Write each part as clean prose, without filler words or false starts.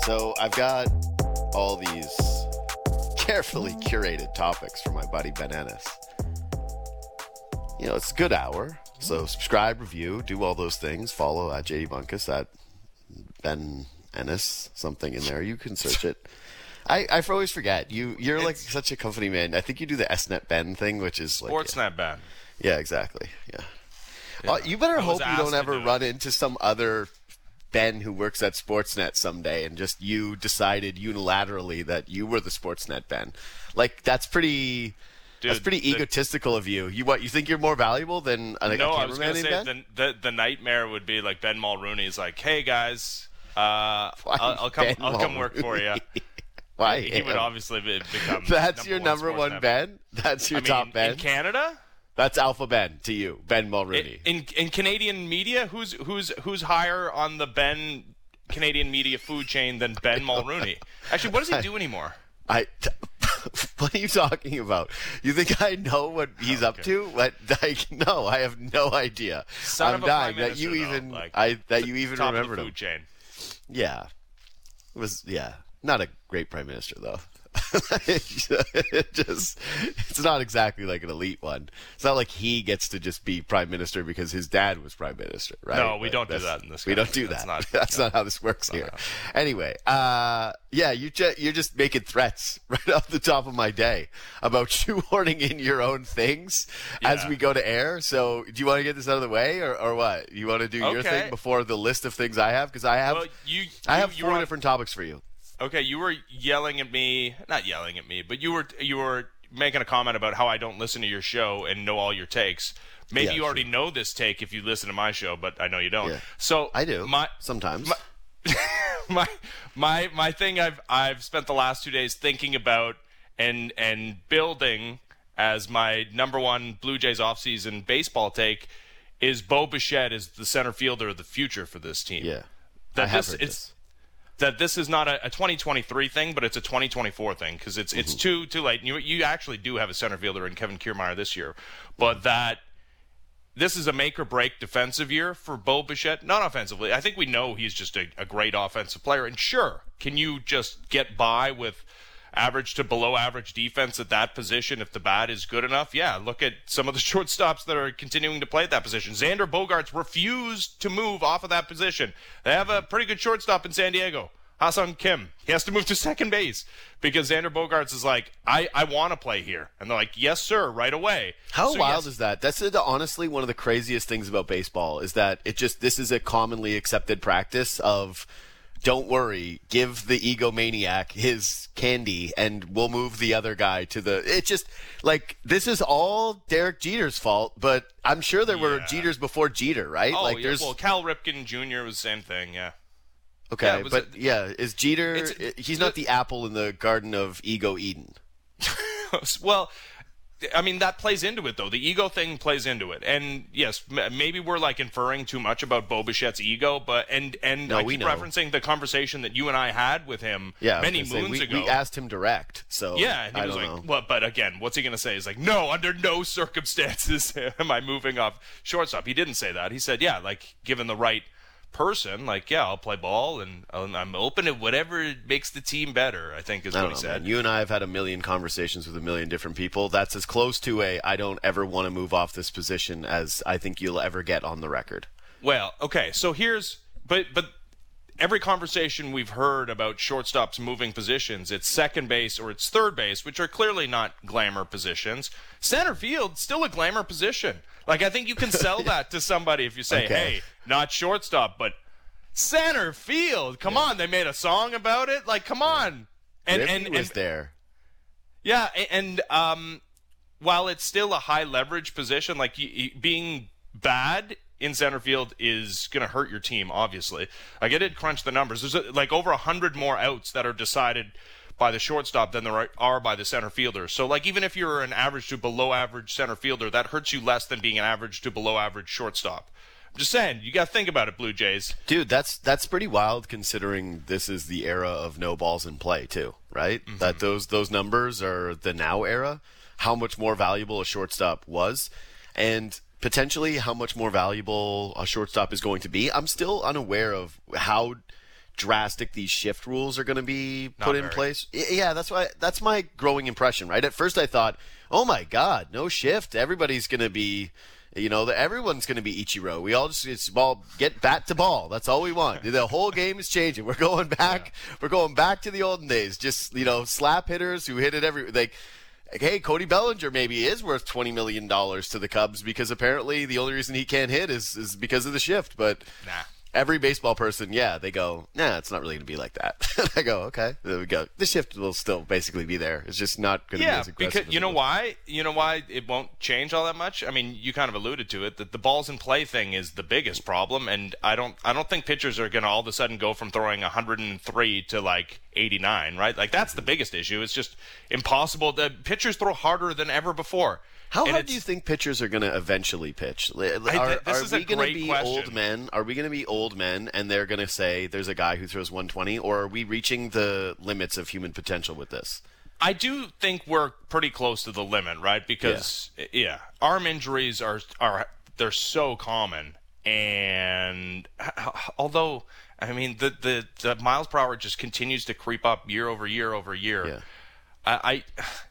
So I've got all these carefully curated topics for my buddy Ben Ennis. You know, it's a good hour. So subscribe, review, do all those things. Follow at JD Bunkus, at Ben Ennis, something in there. You can search it. I always forget. You're like such a company man. I think you do the SNet Ben thing, which is like Sportsnet Ben. Yeah, exactly. Yeah. You better hope you don't ever run into some other Ben who works at Sportsnet someday and just you decided unilaterally that you were the Sportsnet Ben. Like, that's pretty... Dude, that's pretty egotistical of you. You think you're more valuable than a cameraman? I was going to say the nightmare would be like Ben Mulrooney's like, hey guys, I'll come work for you. Why? He would obviously become. That's your number one Ben. That's your top Ben in Canada. That's Alpha Ben to you, Ben Mulrooney. In Canadian media, who's higher on the Ben Canadian media food chain than Ben Mulrooney? Actually, what does he do anymore? What are you talking about? You think I know what he's up to? No, I have no idea. I'm dying that you even remembered him. Food chain. Yeah, it was not a great prime minister though. It's not exactly like an elite one. It's not like he gets to just be prime minister because his dad was prime minister, right? No, we don't do that in this country. We don't do that. That's not how this works here. Anyway, you're just making threats right off the top of my day about shoehorning in your own things as we go to air. So do you want to get this out of the way or what? You want to do your thing before the list of things I have? Because I have four different topics for you. Okay, you were yelling at me, not yelling at me, but you were making a comment about how I don't listen to your show and know all your takes. Maybe you already know this take if you listen to my show, but I know you don't. Yeah. So I do. Sometimes. My thing I've spent the last 2 days thinking about and building as my number one Blue Jays offseason baseball take is Bo Bichette is the center fielder of the future for this team. Yeah. I have heard this. That this is not a 2023 thing, but it's a 2024 thing because it's too late. You actually do have a center fielder in Kevin Kiermaier this year, but that this is a make or break defensive year for Bo Bichette, not offensively. I think we know he's just a great offensive player, and sure, can you just get by with average to below average defense at that position if the bat is good enough? Yeah, look at some of the shortstops that are continuing to play at that position. Xander Bogaerts refused to move off of that position. They have a pretty good shortstop in San Diego, Ha-Seong Kim. He has to move to second base because Xander Bogaerts is like, I want to play here. And they're like, yes, sir, right away. How wild is that? That's honestly one of the craziest things about baseball is that this is a commonly accepted practice of, don't worry, give the egomaniac his candy and we'll move the other guy to the... It's just, like, this is all Derek Jeter's fault, but I'm sure there were Jeters before Jeter, right? Oh, well, Cal Ripken Jr. was the same thing, yeah. Okay, is Jeter... He's not the apple in the Garden of Ego Eden. Well... I mean, that plays into it, though. The ego thing plays into it. And, yes, maybe we're, like, inferring too much about Bo Bichette's ego, but I keep referencing the conversation that you and I had with him many moons ago. We asked him direct, so yeah, he was like, well, but again, what's he going to say? He's like, no, under no circumstances am I moving off shortstop. He didn't say that. He said, yeah, like, given the right person, like, yeah, I'll play ball and I'm open to whatever makes the team better, I think is what he said. Man. You and I have had a million conversations with a million different people. That's as close to I don't ever want to move off this position as I think you'll ever get on the record. Well, okay, so but every conversation we've heard about shortstops moving positions, it's second base or it's third base, which are clearly not glamour positions. Center field, still a glamour position. Like, I think you can sell that to somebody if you say, hey, not shortstop, but center field. Come on, they made a song about it. Like, come on. And was there. Yeah, and while it's still a high leverage position, like being bad in center field is going to hurt your team, obviously. Like, I did crunch the numbers. There's like over 100 more outs that are decided by the shortstop than there are by the center fielder. So, like, even if you're an average to below average center fielder, that hurts you less than being an average to below average shortstop. I'm just saying, you got to think about it, Blue Jays. Dude, that's pretty wild considering this is the era of no balls in play, too, right? Mm-hmm. That those numbers are the now era, how much more valuable a shortstop was, and potentially how much more valuable a shortstop is going to be. I'm still unaware of how drastic these shift rules are going to be put in very. place. Yeah, that's my growing impression, right? At first I thought, oh my God, no shift. Everybody's going to be, everyone's going to be Ichiro. We all it's ball, get bat to ball. That's all we want. The whole game is changing. We're going back. Yeah. We're going back to the olden days. Just, slap hitters who hit it hey, Cody Bellinger maybe is worth $20 million to the Cubs because apparently the only reason he can't hit is because of the shift. But every baseball person, they go, nah, it's not really going to be like that. I go, okay, there we go. The shift will still basically be there. It's just not going to be as aggressive. Yeah, because you know why? You know why it won't change all that much? I mean, you kind of alluded to it, that the balls in play thing is the biggest problem, and I don't think pitchers are going to all of a sudden go from throwing 103 to like 89, right? Like that's the biggest issue. It's just impossible. The pitchers throw harder than ever before. How hard do you think pitchers are going to eventually pitch? Are we going to be old men? Are we going to be old men and they're going to say there's a guy who throws 120, or are we reaching the limits of human potential with this? I do think we're pretty close to the limit, right? Because arm injuries are they're so common, and although I mean the miles per hour just continues to creep up year over year over year. Yeah.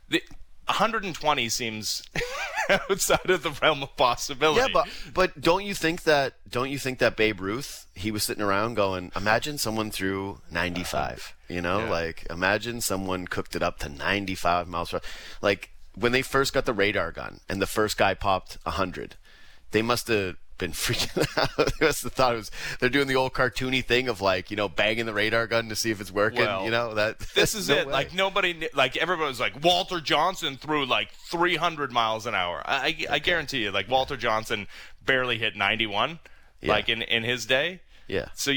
120 seems outside of the realm of possibility. Yeah, but don't you think that Babe Ruth, he was sitting around going, imagine someone threw 95, like imagine someone cooked it up to 95 miles per hour. Like when they first got the radar gun and the first guy popped 100, they must have been freaking out. They must have thought they're doing the old cartoony thing of like, banging the radar gun to see if it's working. Well, this is it. Way. Like nobody, like everybody was like, Walter Johnson threw like 300 miles an hour. I guarantee you, like Walter Johnson barely hit 91, like in his day. Yeah. So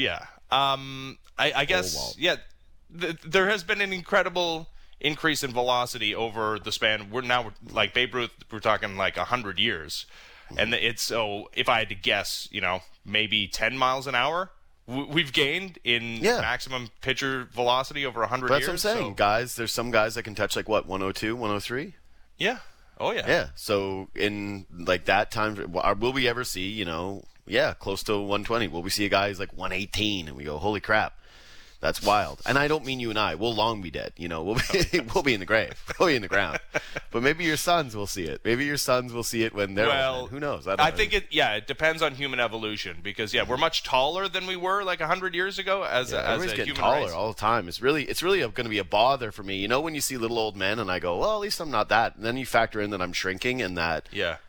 I guess there has been an incredible increase in velocity over the span. We're now like Babe Ruth. We're talking like 100 years. And if I had to guess, maybe 10 miles an hour we've gained in maximum pitcher velocity over 100 years. That's what I'm saying, guys. There's some guys that can touch like 102, 103? Yeah. Oh, yeah. Yeah. So in like that time, will we ever see, close to 120? Will we see a guy who's like 118 and we go, holy crap? That's wild. And I don't mean you and I. We'll long be dead. We'll be in the grave. We'll be in the ground. But maybe your sons will see it. Maybe your sons will see it when they're old. Who knows? I think it depends on human evolution because we're much taller than we were like 100 years ago as a getting human taller race. all the time. It's really going to be a bother for me. When you see little old men and I go, well, at least I'm not that. And then you factor in that I'm shrinking and that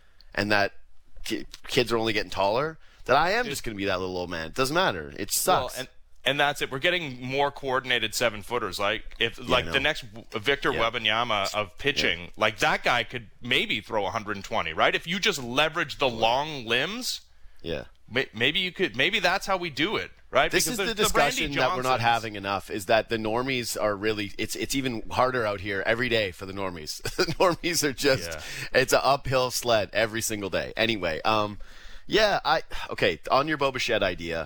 kids are only getting taller, that I am just going to be that little old man. It doesn't matter. It sucks. Well, and that's it. We're getting more coordinated 7-footers. Like the next Victor Wembanyama of pitching, like that guy could maybe throw 120, right? If you just leverage the long limbs, maybe you could. Maybe that's how we do it, right? This is the discussion that we're not having enough. Is that the normies are really? It's even harder out here every day for the normies. The normies are just it's an uphill sled every single day. Anyway, on your Bo Bichette idea.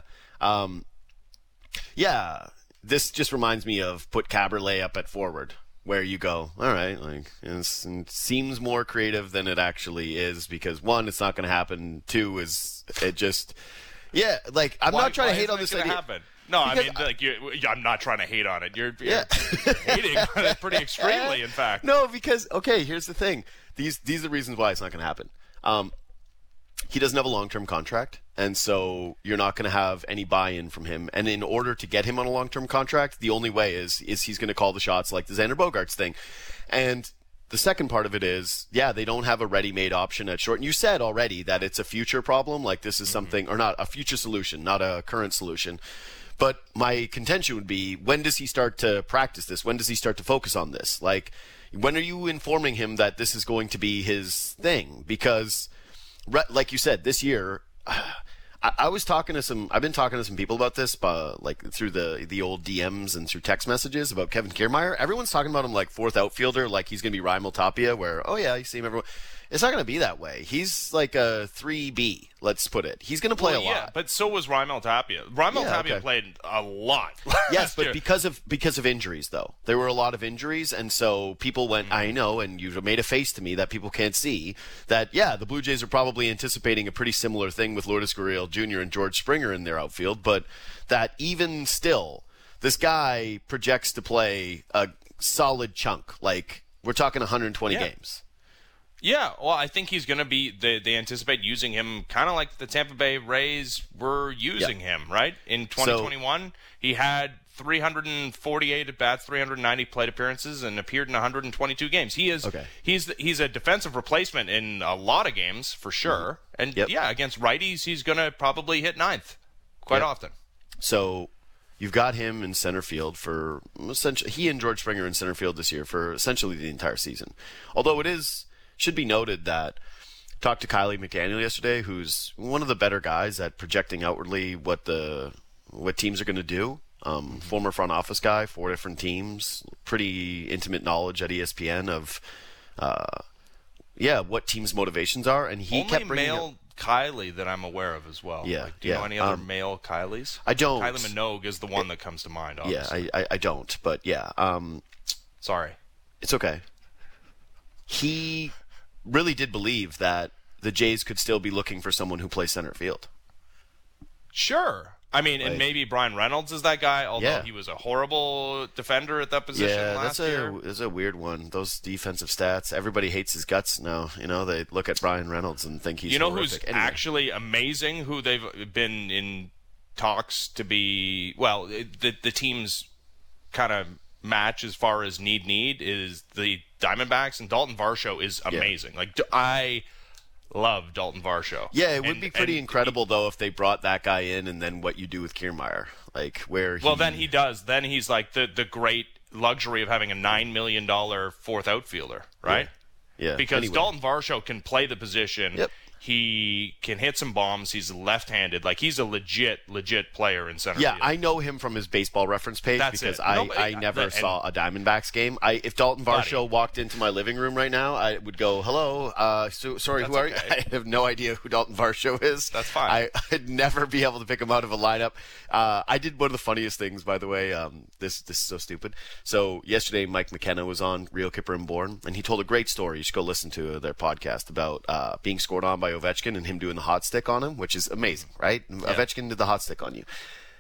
This just reminds me of put Caberlet up at forward, where you go, all right, like it seems more creative than it actually is because one, it's not going to happen. Two, is it just, I'm not trying to hate on this idea. Happen? No, because I mean, I'm not trying to hate on it. You're hating on it pretty extremely, in fact. No, because here's the thing. These are the reasons why it's not going to happen. He doesn't have a long-term contract, and so you're not going to have any buy-in from him. And in order to get him on a long-term contract, the only way is he's going to call the shots like the Xander Bogaerts thing. And the second part of it is, they don't have a ready-made option at short. And you said already that it's a future problem, like this is something, or not a future solution, not a current solution. But my contention would be, when does he start to practice this? When does he start to focus on this? Like, when are you informing him that this is going to be his thing? Because, like you said, this year, I've been talking to some people about this, like through the old DMs and through text messages about Kevin Kiermaier. Everyone's talking about him like fourth outfielder, like he's going to be Raimel Tapia, where, you see him everywhere. It's not going to be that way. He's like a 3B, let's put it. He's going to play a lot. Yeah, but so was Raimel Tapia. Tapia played a lot. Yes, but because of injuries, though. There were a lot of injuries, and so people went, I know, and you made a face to me that people can't see, that, the Blue Jays are probably anticipating a pretty similar thing with Lourdes Gurriel Jr. and George Springer in their outfield, but that even still, this guy projects to play a solid chunk. Like, we're talking 120 games. Yeah, well, I think he's going to be. They anticipate using him kind of like the Tampa Bay Rays were using him, right? In 2021, he had 348 at bats, 390 plate appearances, and appeared in 122 games. He's a defensive replacement in a lot of games for sure. And against righties, he's going to probably hit ninth quite often. So you've got him in center field for essentially. He and George Springer in center field this year for essentially the entire season. Although should be noted that I talked to Kylie McDaniel yesterday, who's one of the better guys at projecting outwardly what teams are going to do. Former front office guy, 4 different teams, pretty intimate knowledge at ESPN of what teams' motivations are, and he kept bringing male Kylie that I'm aware of as well. Yeah, do you know any other male Kylies? I don't. Kylie Minogue is the one that comes to mind. Obviously. Yeah, I don't, but yeah. Sorry, it's okay. He really did believe that the Jays could still be looking for someone who plays center field. Sure. I mean, and maybe Brian Reynolds is that guy, although he was a horrible defender at that position last year. Yeah, that's a weird one. Those defensive stats, everybody hates his guts now. They look at Brian Reynolds and think he's horrific. Who's actually amazing, who they've been in talks to be, the team's kind of match as far as need is the Diamondbacks, and Dalton Varsho is amazing. I love Dalton Varsho. Yeah, it would be pretty incredible though if they brought that guy in, and then what you do with Kiermaier, then he does. Then he's like the great luxury of having a $9 million fourth outfielder, right? Yeah. Because Dalton Varsho can play the position. Yep. He can hit some bombs. He's left-handed. He's a legit player in center field. Yeah, I know him from his Baseball Reference page because I never saw a Diamondbacks game. If Dalton Varsho walked into my living room right now, I would go, hello, sorry, who are you? I have no idea who Dalton Varsho is. That's fine. I'd never be able to pick him out of a lineup. I did one of the funniest things, by the way. This is so stupid. So yesterday, Mike McKenna was on Real Kipper and Born, and he told a great story. You should go listen to their podcast about being scored on by Ovechkin and him doing the hot stick on him, which is amazing, right? Yeah. Ovechkin did the hot stick on you.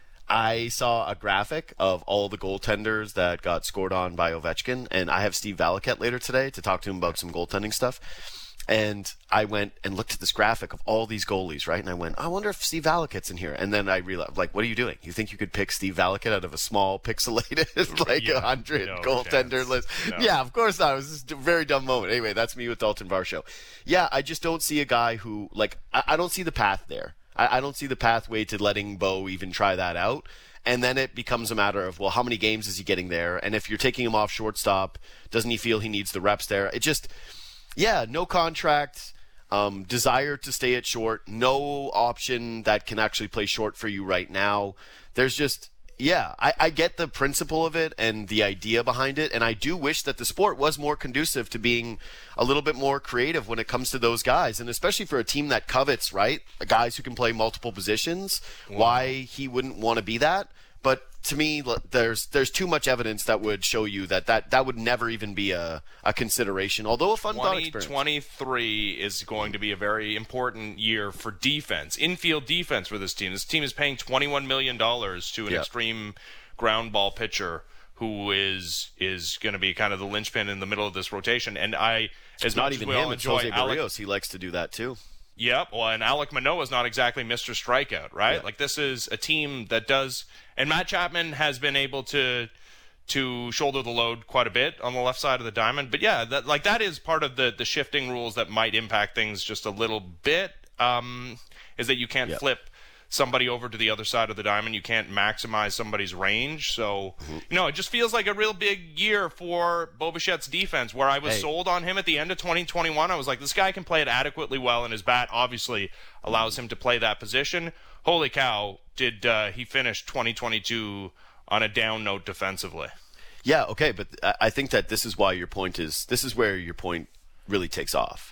I saw a graphic of all the goaltenders that got scored on by Ovechkin, and I have Steve Valiquette later today to talk to him about some goaltending stuff. And I went and looked at this graphic of all these goalies, right? And I went, I wonder if Steve Valiquette's in here. And then I realized, what are you doing? You think you could pick Steve Valiquette out of a small, pixelated, 100 goaltender list? No. Yeah, of course not. It was just a very dumb moment. Anyway, that's me with Dalton Varsho. Yeah, I just don't see a guy who, I don't see the path there. I don't see the pathway to letting Bo even try that out. And then it becomes a matter of, how many games is he getting there? And if you're taking him off shortstop, doesn't he feel he needs the reps there? It just... Yeah, no contract, desire to stay at short, no option that can actually play short for you right now. There's just, I get the principle of it and the idea behind it, and I do wish that the sport was more conducive to being a little bit more creative when it comes to those guys, and especially for a team that covets, right, guys who can play multiple positions, why he wouldn't want to be that. But to me, there's too much evidence that would show you that would never even be a consideration, although a fun thought experience. 2023 is going to be a very important year for defense, infield defense for this team. This team is paying $21 million to an extreme ground ball pitcher who is going to be kind of the linchpin in the middle of this rotation. And it's not even him, it's Jose Barrios. He likes to do that too. Yep, well, and Alek Manoah is not exactly Mr. Strikeout, right? Yeah. This is a team that does, and Matt Chapman has been able to shoulder the load quite a bit on the left side of the diamond. But yeah, that is part of the shifting rules that might impact things just a little bit. Is that you can't flip somebody over to the other side of the diamond. You can't maximize somebody's range. So, it just feels like a real big year for Bo Bichette's defense, where I was sold on him at the end of 2021. I was like, this guy can play it adequately well, and his bat obviously allows him to play that position. Holy cow, did he finish 2022 on a down note defensively. Yeah, okay, but I think that this is where your point really takes off.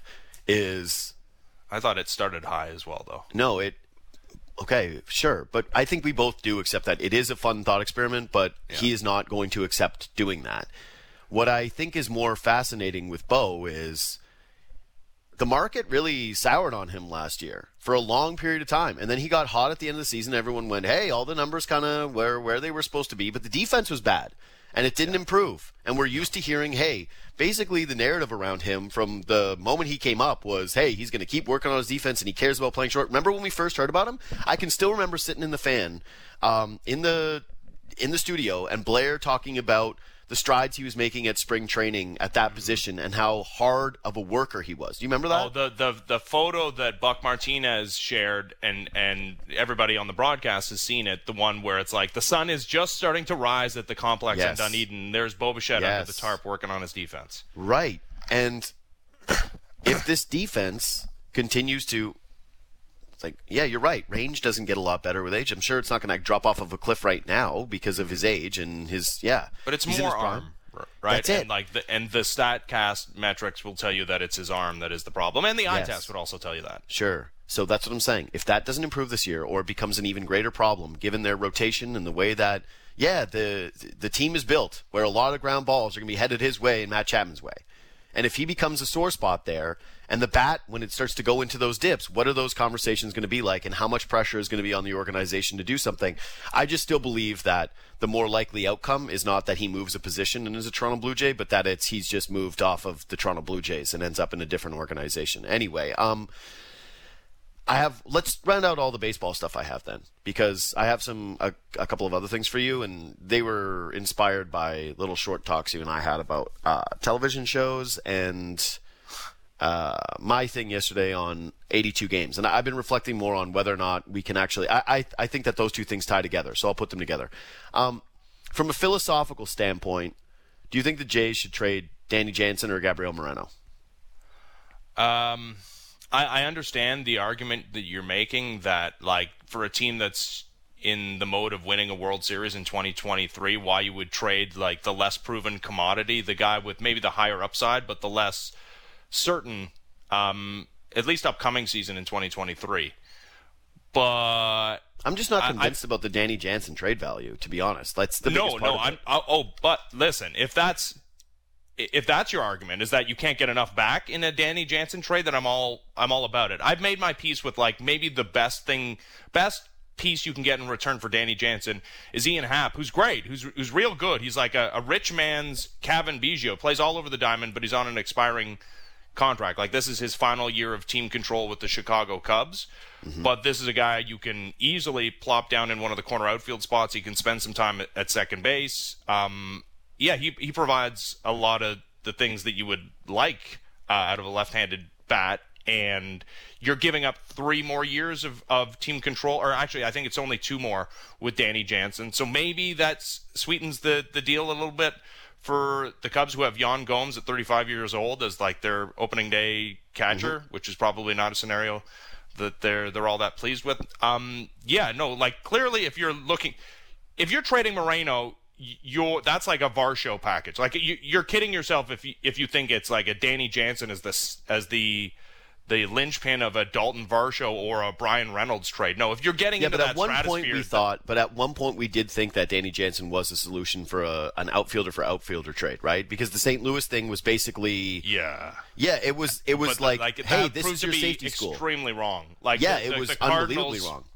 I thought it started high as well, though. No, okay, sure. But I think we both do accept that it is a fun thought experiment, but he is not going to accept doing that. What I think is more fascinating with Bo is the market really soured on him last year for a long period of time. And then he got hot at the end of the season. Everyone went, hey, all the numbers kind of where they were supposed to be. But the defense was bad, and it didn't improve. And we're used to hearing, hey, basically the narrative around him from the moment he came up was, hey, he's going to keep working on his defense, and he cares about playing short. Remember when we first heard about him? I can still remember sitting in the fan in the studio and Blair talking about the strides he was making at spring training at that position and how hard of a worker he was. Do you remember that? Oh, the photo that Buck Martinez shared and everybody on the broadcast has seen it, the one where it's like the sun is just starting to rise at the complex in Dunedin. There's Bo Bichette under the tarp working on his defense. Right. And if this defense continues to... It's like, yeah, you're right. Range doesn't get a lot better with age. I'm sure it's not going to drop off of a cliff right now because of his age and his, But it's more arm, right? That's it. And the StatCast metrics will tell you that it's his arm that is the problem, and the eye test would also tell you that. Sure. So that's what I'm saying. If that doesn't improve this year, or it becomes an even greater problem, given their rotation and the way that, the team is built, where a lot of ground balls are going to be headed his way and Matt Chapman's way. And if he becomes a sore spot there, and the bat, when it starts to go into those dips, what are those conversations going to be like, and how much pressure is going to be on the organization to do something? I just still believe that the more likely outcome is not that he moves a position and is a Toronto Blue Jay, but that he's just moved off of the Toronto Blue Jays and ends up in a different organization. Anyway, let's round out all the baseball stuff I have then, because I have a couple of other things for you, and they were inspired by little short talks you and I had about television shows and my thing yesterday on 82 games. And I've been reflecting more on whether or not we can actually... I think that those two things tie together, so I'll put them together. From a philosophical standpoint, do you think the Jays should trade Danny Jansen or Gabriel Moreno? I understand the argument that you're making that, like, for a team that's in the mode of winning a World Series in 2023, why you would trade, like, the less proven commodity, the guy with maybe the higher upside but the less certain, at least upcoming season in 2023. But I'm just not convinced about the Danny Jansen trade value, to be honest. That's the biggest part of it. But listen, if that's your argument, is that you can't get enough back in a Danny Jansen trade, then I'm all about it. I've made my peace with, like, maybe the best piece you can get in return for Danny Jansen is Ian Happ, who's great, who's real good. He's like a rich man's Kevin Biggio, plays all over the diamond, but he's on an expiring contract. Like, this is his final year of team control with the Chicago Cubs. Mm-hmm. But this is a guy you can easily plop down in one of the corner outfield spots. He can spend some time at second base. He provides a lot of the things that you would like out of a left-handed bat, and you're giving up 3 more years of team control, or actually I think it's only 2 more with Danny Jansen. So maybe that sweetens the deal a little bit for the Cubs, who have Yan Gomes at 35 years old as, like, their opening day catcher, which is probably not a scenario that they're all that pleased with. Clearly if you're trading Moreno, that's like a Varsho package. Like, you're kidding yourself if you think it's like a Danny Jansen as the linchpin of a Dalton Varsho or a Brian Reynolds trade. No, if you're getting into that stratosphere... But at one point we did think that Danny Jansen was a solution for an outfielder for outfielder trade, right? Because the St. Louis thing was basically... Yeah, it was hey, this is your safety school. Extremely wrong. It was unbelievably wrong.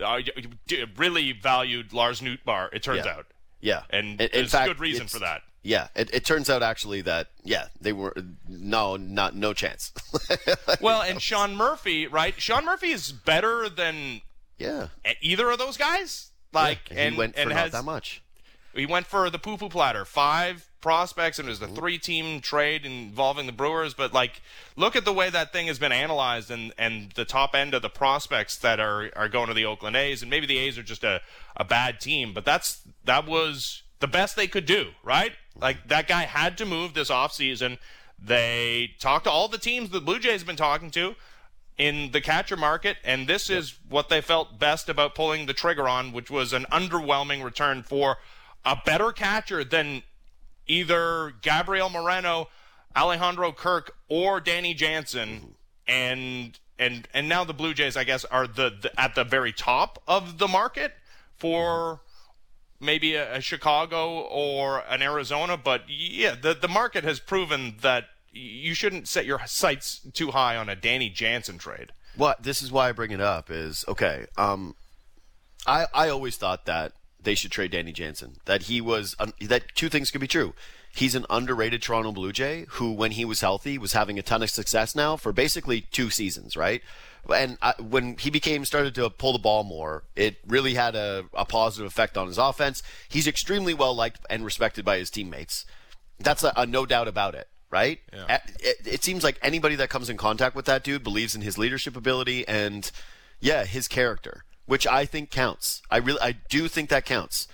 Really valued Lars Nootbaar, it turns out. Yeah. And there's a good reason for that. Yeah, it turns out actually that, they were no chance. Well, and Sean Murphy, right? Sean Murphy is better than either of those guys. He went for not that much. He went for the poo-poo platter. 5 prospects, and it was a 3-team trade involving the Brewers. But, like, look at the way that thing has been analyzed and the top end of the prospects that are going to the Oakland A's. And maybe the A's are just a bad team. But that was the best they could do, right? Like, that guy had to move this offseason. They talked to all the teams the Blue Jays have been talking to in the catcher market, and this is what they felt best about pulling the trigger on, which was an underwhelming return for a better catcher than either Gabriel Moreno, Alejandro Kirk, or Danny Jansen. And now the Blue Jays, I guess, are at the very top of the market for maybe a Chicago or an Arizona. But, the market has proven that you shouldn't set your sights too high on a Danny Jansen trade. This is why I bring it up is, okay, I always thought that they should trade Danny Jansen. That that two things could be true. He's an underrated Toronto Blue Jay who, when he was healthy, was having a ton of success now for basically 2 seasons, right? And when he started to pull the ball more, it really had a positive effect on his offense. He's extremely well liked and respected by his teammates. That's a no doubt about it, right? Yeah. It seems like anybody that comes in contact with that dude believes in his leadership ability and, his character, which I think counts. I do think that counts.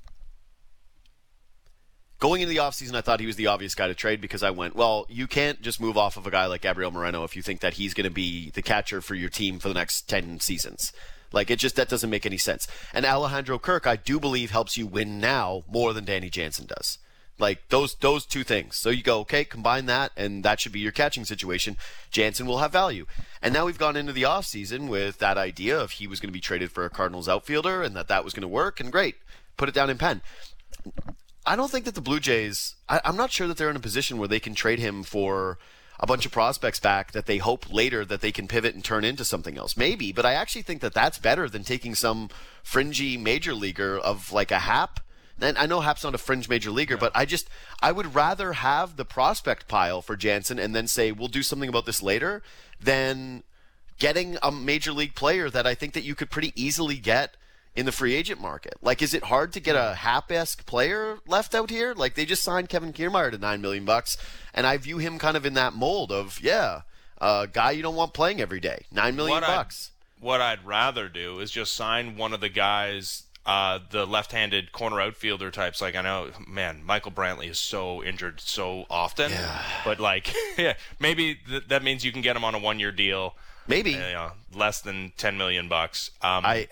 Going into the offseason, I thought he was the obvious guy to trade because I went, well, you can't just move off of a guy like Gabriel Moreno if you think that he's going to be the catcher for your team for the next 10 seasons. That doesn't make any sense. And Alejandro Kirk, I do believe, helps you win now more than Danny Jansen does. Those two things. So you go, okay, combine that, and that should be your catching situation. Jansen will have value. And now we've gone into the offseason with that idea of he was going to be traded for a Cardinals outfielder and that was going to work, and great. Put it down in pen. I don't think that the Blue Jays, I'm not sure that they're in a position where they can trade him for a bunch of prospects back that they hope later that they can pivot and turn into something else. Maybe, but I actually think that that's better than taking some fringy major leaguer of like a Happ. And I know Happ's not a fringe major leaguer, but I would rather have the prospect pile for Jansen and then say, we'll do something about this later, than getting a major league player that I think that you could pretty easily get in the free agent market. Is it hard to get a Happ-esque player left out here? They just signed Kevin Kiermaier to $9 million, and I view him kind of in that mold of, a guy you don't want playing every day. $9 million. What I'd rather do is just sign one of the guys, the left-handed corner outfielder types. I know, man, Michael Brantley is so injured so often. Yeah. But, maybe that means you can get him on a 1-year deal. Maybe less than $10 million. I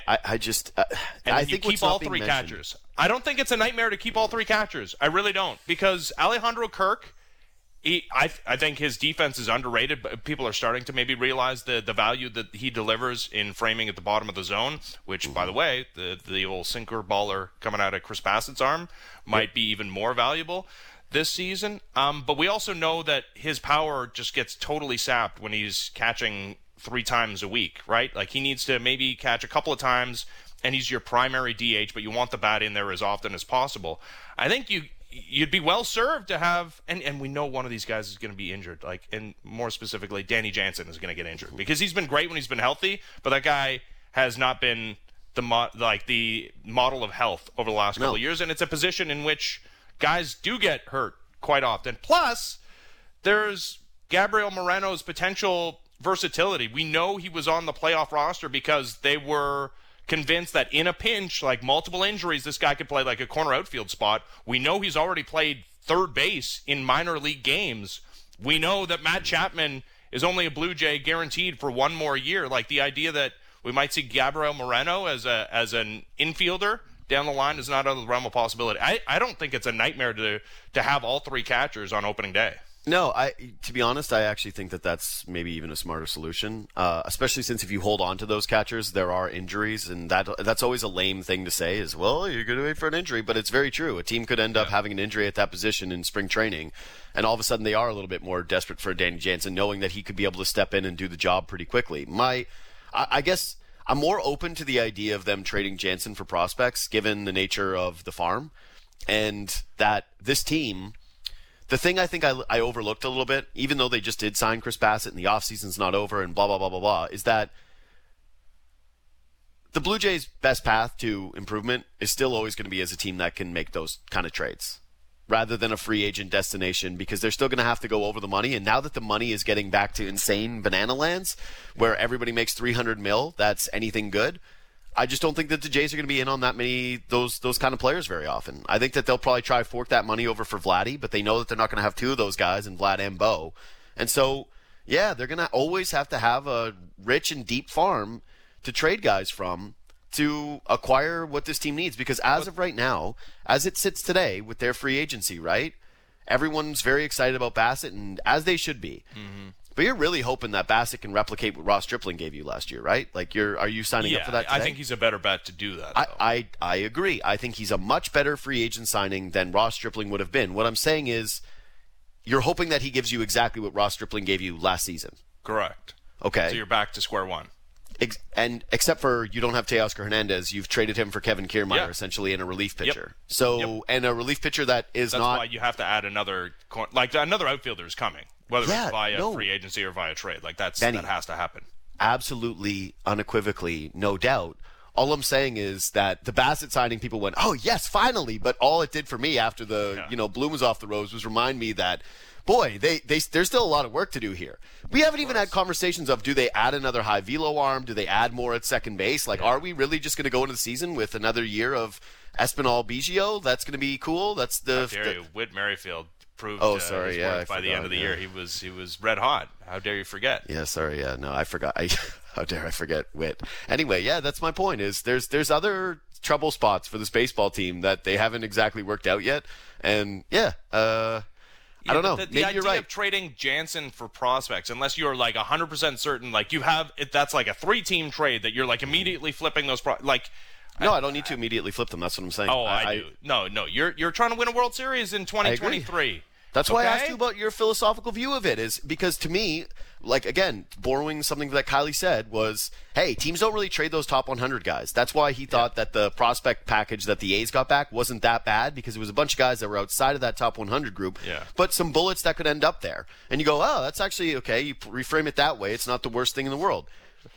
think you keep all 3 catchers. I don't think it's a nightmare to keep all 3 catchers. I really don't, because Alejandro Kirk, I think his defense is underrated. But people are starting to maybe realize the value that he delivers in framing at the bottom of the zone. Which, by the way, the old sinker baller coming out of Chris Bassett's arm might be even more valuable this season. But we also know that his power just gets totally sapped when he's catching 3 times a week, right? He needs to maybe catch a couple of times, and he's your primary DH, but you want the bat in there as often as possible. I think you'd be well served to have, and we know one of these guys is going to be injured, and more specifically, Danny Jansen is going to get injured because he's been great when he's been healthy, but that guy has not been the model of health over the last couple of years, and it's a position in which guys do get hurt quite often. Plus, there's Gabriel Moreno's potential versatility. We know he was on the playoff roster because they were convinced that in a pinch, multiple injuries, this guy could play a corner outfield spot. We know he's already played third base in minor league games. We know that Matt Chapman is only a Blue Jay guaranteed for 1 more year. The idea that we might see Gabriel Moreno as an infielder down the line is not out of the realm of possibility. I don't think it's a nightmare to have all 3 catchers on opening day. No, to be honest, I actually think that that's maybe even a smarter solution, especially since if you hold on to those catchers, there are injuries, and that's always a lame thing to say is, well, you're going to wait for an injury, but it's very true. A team could end up having an injury at that position in spring training, and all of a sudden they are a little bit more desperate for Danny Jansen, knowing that he could be able to step in and do the job pretty quickly. I guess I'm more open to the idea of them trading Jansen for prospects, given the nature of the farm, and that this team... The thing I think I overlooked a little bit, even though they just did sign Chris Bassett and the offseason's not over and blah, blah, blah, blah, blah, is that the Blue Jays' best path to improvement is still always going to be as a team that can make those kind of trades rather than a free agent destination, because they're still going to have to go over the money. And now that the money is getting back to insane banana lands where everybody makes $300 million, that's anything good. I just don't think that the Jays are going to be in on that many those kind of players very often. I think that they'll probably try to fork that money over for Vladdy, but they know that they're not going to have 2 of those guys in Vlad and Bo. And so, they're going to always have to have a rich and deep farm to trade guys from to acquire what this team needs. Because as of right now, as it sits today with their free agency, right, everyone's very excited about Bassett, and as they should be. Mm-hmm. But you're really hoping that Bassett can replicate what Ross Stripling gave you last year, right? Are you signing up for that today? I think he's a better bet to do that. I agree. I think he's a much better free agent signing than Ross Stripling would have been. What I'm saying is you're hoping that he gives you exactly what Ross Stripling gave you last season. Correct. Okay. So you're back to square one. And except for you don't have Teoscar Hernandez, you've traded him for Kevin Kiermaier, essentially, in a relief pitcher. Yep. So, and a relief pitcher that's That's not. why you have to add another outfielder is coming, whether it's via free agency or via trade. Like that has to happen. Absolutely, unequivocally, no doubt. All I'm saying is that the Bassett signing, people went, "Oh yes, finally!" But all it did for me after the bloom was off the rose was remind me that, boy, there's still a lot of work to do here. We haven't even had conversations of, do they add another high velo arm? Do they add more at second base? Like, are we really just going to go into the season with another year of Espinal Biggio? That's going to be cool. That's Whit Merrifield proved his by the end of the year. He was red hot. How dare you forget? Yeah, sorry. Yeah, no, I forgot. How dare I forget Whit? Anyway, yeah, that's my point. Is there's other trouble spots for this baseball team that they haven't exactly worked out yet, and I don't know. The idea of trading Jansen for prospects, unless you're like 100% certain, like that's like a 3-team trade that you're like immediately flipping those. No, I don't need to immediately flip them. That's what I'm saying. Oh, I do. No, you're trying to win a World Series in 2023. That's why I asked you about your philosophical view of it, is because to me, like, again, borrowing something that Kylie said was, hey, teams don't really trade those top 100 guys. That's why he thought that the prospect package that the A's got back wasn't that bad, because it was a bunch of guys that were outside of that top 100 group, but some bullets that could end up there. And you go, oh, that's actually okay. You reframe it that way. It's not the worst thing in the world.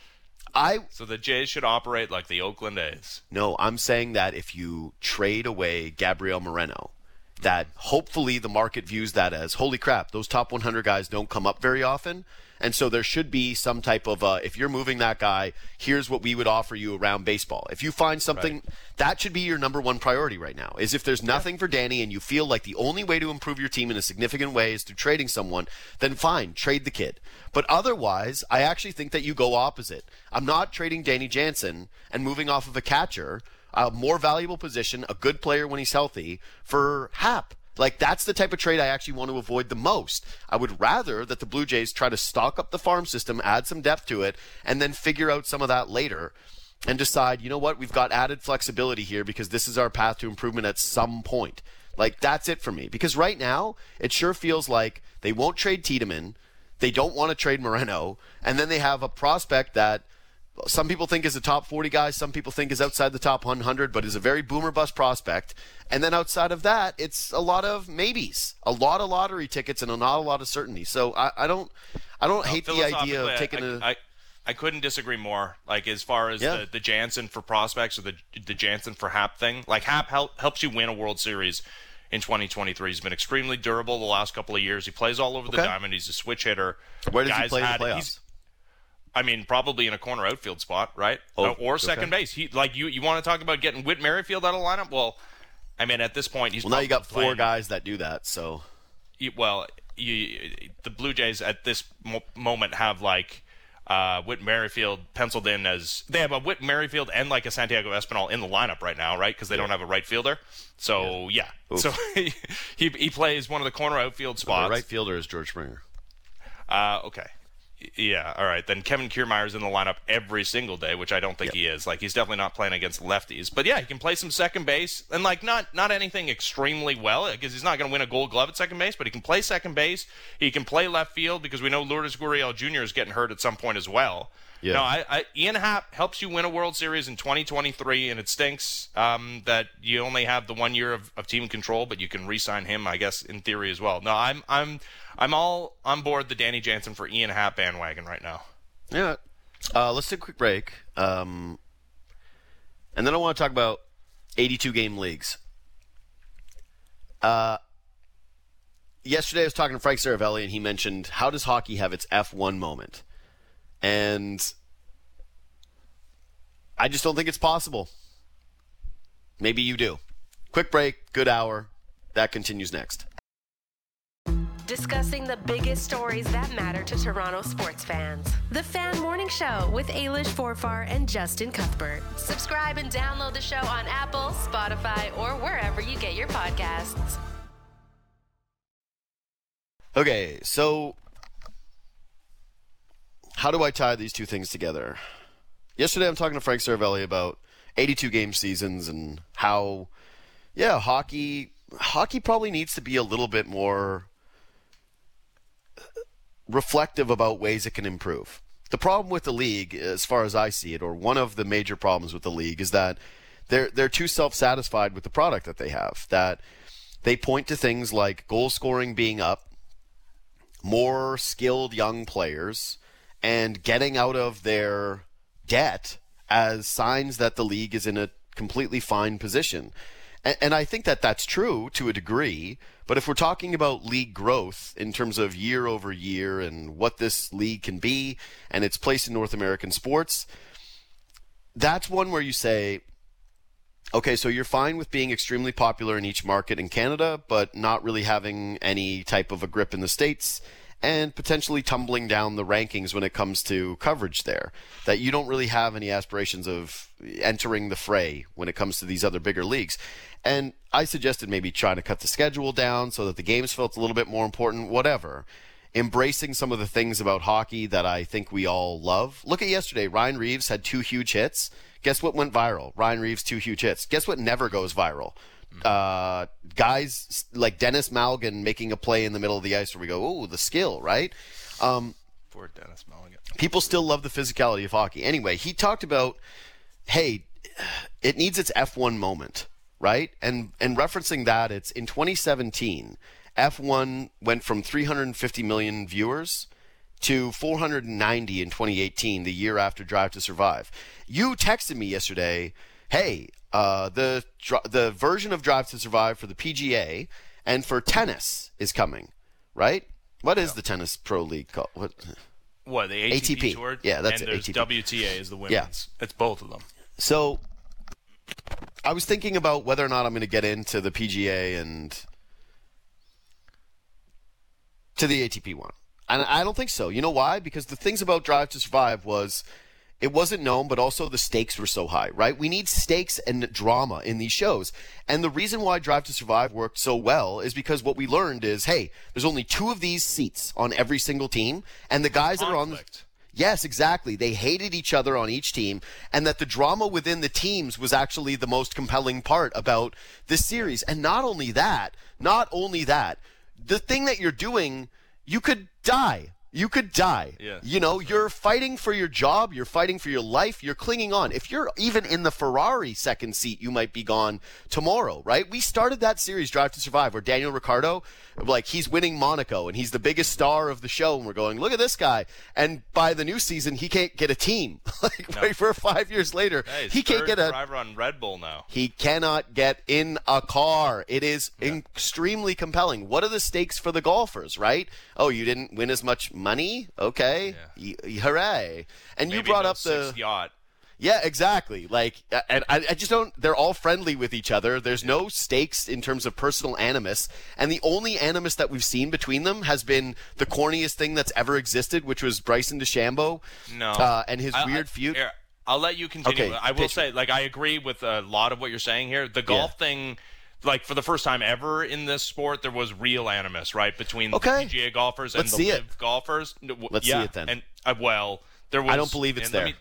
So the Jays should operate like the Oakland A's. No, I'm saying that if you trade away Gabriel Moreno, that hopefully the market views that as, holy crap, those top 100 guys don't come up very often. And so there should be some type of, if you're moving that guy, here's what we would offer you around baseball. If you find something, that should be your number one priority right now, is if there's nothing for Danny and you feel like the only way to improve your team in a significant way is through trading someone, then fine, trade the kid. But otherwise, I actually think that you go opposite. I'm not trading Danny Jansen and moving off of a catcher, a more valuable position, a good player when he's healthy, for Happ. Like, that's the type of trade I actually want to avoid the most. I would rather that the Blue Jays try to stock up the farm system, add some depth to it, and then figure out some of that later and decide, you know what, we've got added flexibility here because this is our path to improvement at some point. Like, that's it for me. Because right now, it sure feels like they won't trade Tiedemann, they don't want to trade Moreno, and then they have a prospect that some people think is a top 40 guy, some people think is outside the top 100, but is a very boomer bust prospect. And then outside of that, it's a lot of maybes, a lot of lottery tickets, and not a lot of certainty. So I don't hate the idea of taking I couldn't disagree more. Like, as far as the Jansen for prospects or the Jansen for Happ thing, like, Happ helps you win a World Series in 2023. He's been extremely durable the last couple of years. He plays all over the diamond. He's a switch hitter. Where does he play in the playoffs? Probably in a corner outfield spot, right? Or second base. You want to talk about getting Whit Merrifield out of lineup? Well, at this point, he's now you got 4 guys that do that. So, the Blue Jays at this moment have Whit Merrifield penciled in as they have a Whit Merrifield and like a Santiago Espinal in the lineup right now, right? Because they don't have a right fielder. So so he plays one of the corner outfield spots. The right fielder is George Springer. Okay. Yeah, all right. Then Kevin Kiermaier's in the lineup every single day, which I don't think he is. Like, he's definitely not playing against lefties. But yeah, he can play some second base, and not anything extremely well, because he's not going to win a Gold Glove at second base. But he can play second base. He can play left field, because we know Lourdes Gurriel Jr. is getting hurt at some point as well. Yeah. No, Ian Happ helps you win a World Series in 2023, and it stinks that you only have the 1 year of team control, but you can re-sign him, I guess, in theory as well. No, I'm all on board the Danny Jansen for Ian Happ bandwagon right now. Yeah. Let's take a quick break. And then I want to talk about 82-game leagues. Yesterday I was talking to Frank Saravelli, and he mentioned, how does hockey have its F1 moment? And I just don't think it's possible. Maybe you do. Quick break, good hour. That continues next. Discussing the biggest stories that matter to Toronto sports fans. The Fan Morning Show with Ailish Forfar and Justin Cuthbert. Subscribe and download the show on Apple, Spotify, or wherever you get your podcasts. Okay, so how do I tie these two things together? Yesterday I'm talking to Frank Saravelli about 82-game seasons and how, hockey probably needs to be a little bit more reflective about ways it can improve. The problem with the league, as far as I see it, or one of the major problems with the league, is that they're too self-satisfied with the product that they have. That they point to things like goal scoring being up, more skilled young players, and getting out of their debt as signs that the league is in a completely fine position. And I think that that's true to a degree, but if we're talking about league growth in terms of year over year and what this league can be and its place in North American sports, that's one where you say, okay, so you're fine with being extremely popular in each market in Canada, but not really having any type of a grip in the States, and potentially tumbling down the rankings when it comes to coverage there. That you don't really have any aspirations of entering the fray when it comes to these other bigger leagues. And I suggested maybe trying to cut the schedule down so that the games felt a little bit more important, whatever. Embracing some of the things about hockey that I think we all love. Look at yesterday. Ryan Reeves had 2 huge hits. Guess what went viral? Ryan Reeves, 2 huge hits. Guess what never goes viral? Guys like Dennis Malgin making a play in the middle of the ice where we go, oh, the skill, right? For Dennis Malgin. People still love the physicality of hockey. Anyway, he talked about, hey, it needs its F1 moment, right? And referencing that, it's in 2017, F1 went from 350 million viewers to 490 in 2018, the year after Drive to Survive. You texted me yesterday, hey, the version of Drive to Survive for the PGA and for tennis is coming, right? What is the tennis pro league called? What, the ATP Tour? Yeah, that's and it. There's ATP. WTA is the women's. Yeah. It's both of them. So I was thinking about whether or not I'm going to get into the PGA and to the ATP one. And I don't think so. You know why? Because the things about Drive to Survive was it wasn't known, but also the stakes were so high, right? We need stakes and drama in these shows. And the reason why Drive to Survive worked so well is because what we learned is, hey, there's only 2 of these seats on every single team, and the guys that are on the... Yes, exactly. They hated each other on each team, and that the drama within the teams was actually the most compelling part about this series. And not only that, the thing that you're doing, you could die. You could die. Yeah. You know, you're fighting for your job. You're fighting for your life. You're clinging on. If you're even in the Ferrari second seat, you might be gone tomorrow, right? We started that series, Drive to Survive, where Daniel Ricciardo, like, he's winning Monaco, and he's the biggest star of the show, and we're going, look at this guy. And by the new season, he can't get a team. Right, for 5 years later, he can't get a driver on Red Bull now. He cannot get in a car. It is extremely compelling. What are the stakes for the golfers, right? Oh, you didn't win as much money? Okay. Hooray. And Maybe you brought no up the... yacht. Yeah, exactly. Like, and I just don't... They're all friendly with each other. There's no stakes in terms of personal animus. And the only animus that we've seen between them has been the corniest thing that's ever existed, which was Bryson DeChambeau and his weird feud. Here, I'll let you continue. Okay, I will say, like, I agree with a lot of what you're saying here. The golf thing... Like, for the first time ever in this sport, there was real animus, right, between the PGA golfers and the LIV golfers. Let's see it then. And, there was... I don't believe it's there.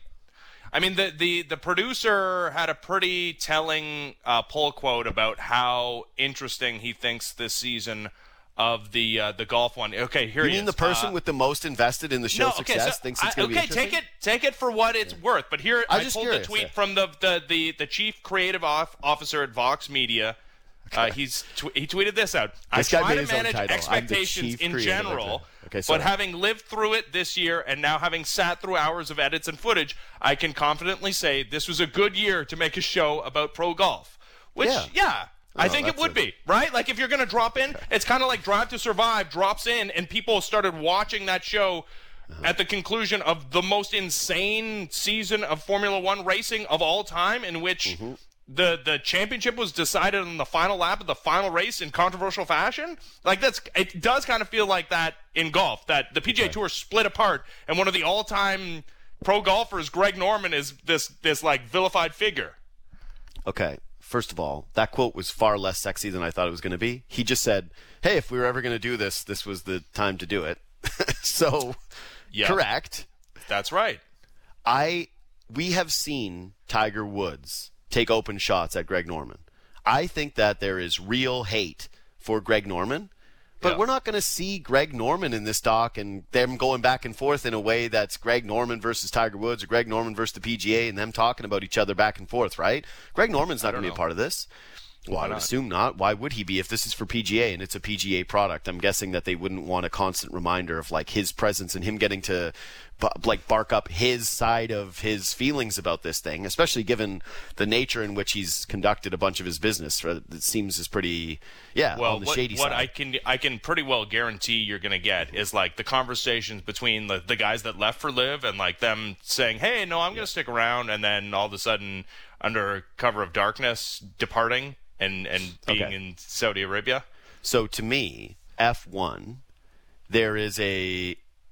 The producer had a pretty telling poll quote about how interesting he thinks this season of the golf one. Okay, here you he is. mean the person with the most invested in the show's success thinks it's going to be interesting? take it for what it's worth. But here, I pulled the tweet from the chief creative officer at Vox Media. He tweeted this out. I try to manage expectations in general, but having lived through it this year and now having sat through hours of edits and footage, I can confidently say this was a good year to make a show about pro golf. Which, I think it would be, right? Like, if you're going to drop in, it's kind of like Drive to Survive drops in and people started watching that show at the conclusion of the most insane season of Formula One racing of all time, in which... The championship was decided on the final lap of the final race in controversial fashion. Like, it does kind of feel like that in golf, that the PGA Tour split apart, and one of the all-time pro golfers, Greg Norman, is this like vilified figure. Okay, first of all, that quote was far less sexy than I thought it was going to be. He just said, "Hey, if we were ever going to do this, this was the time to do it." So, correct. That's right. We have seen Tiger Woods take open shots at Greg Norman. I think that there is real hate for Greg Norman, But Yeah. we're not going to see Greg Norman in this doc and them going back and forth in a way that's Greg Norman versus Tiger Woods or Greg Norman versus the PGA and them talking about each other back and forth, right? Greg Norman's not going to be a part of this. Well, I would assume not. Why would he be if this is for PGA and it's a PGA product? I'm guessing that they wouldn't want a constant reminder of like his presence and him getting to bark up his side of his feelings about this thing, especially given the nature in which he's conducted a bunch of his business. It seems is pretty, on the shady side. What I can pretty well guarantee you're going to get is like the conversations between the guys that left for LIV and like them saying, hey, no, I'm going to stick around, and then all of a sudden under cover of darkness departing and being in Saudi Arabia. So to me, F1, there is the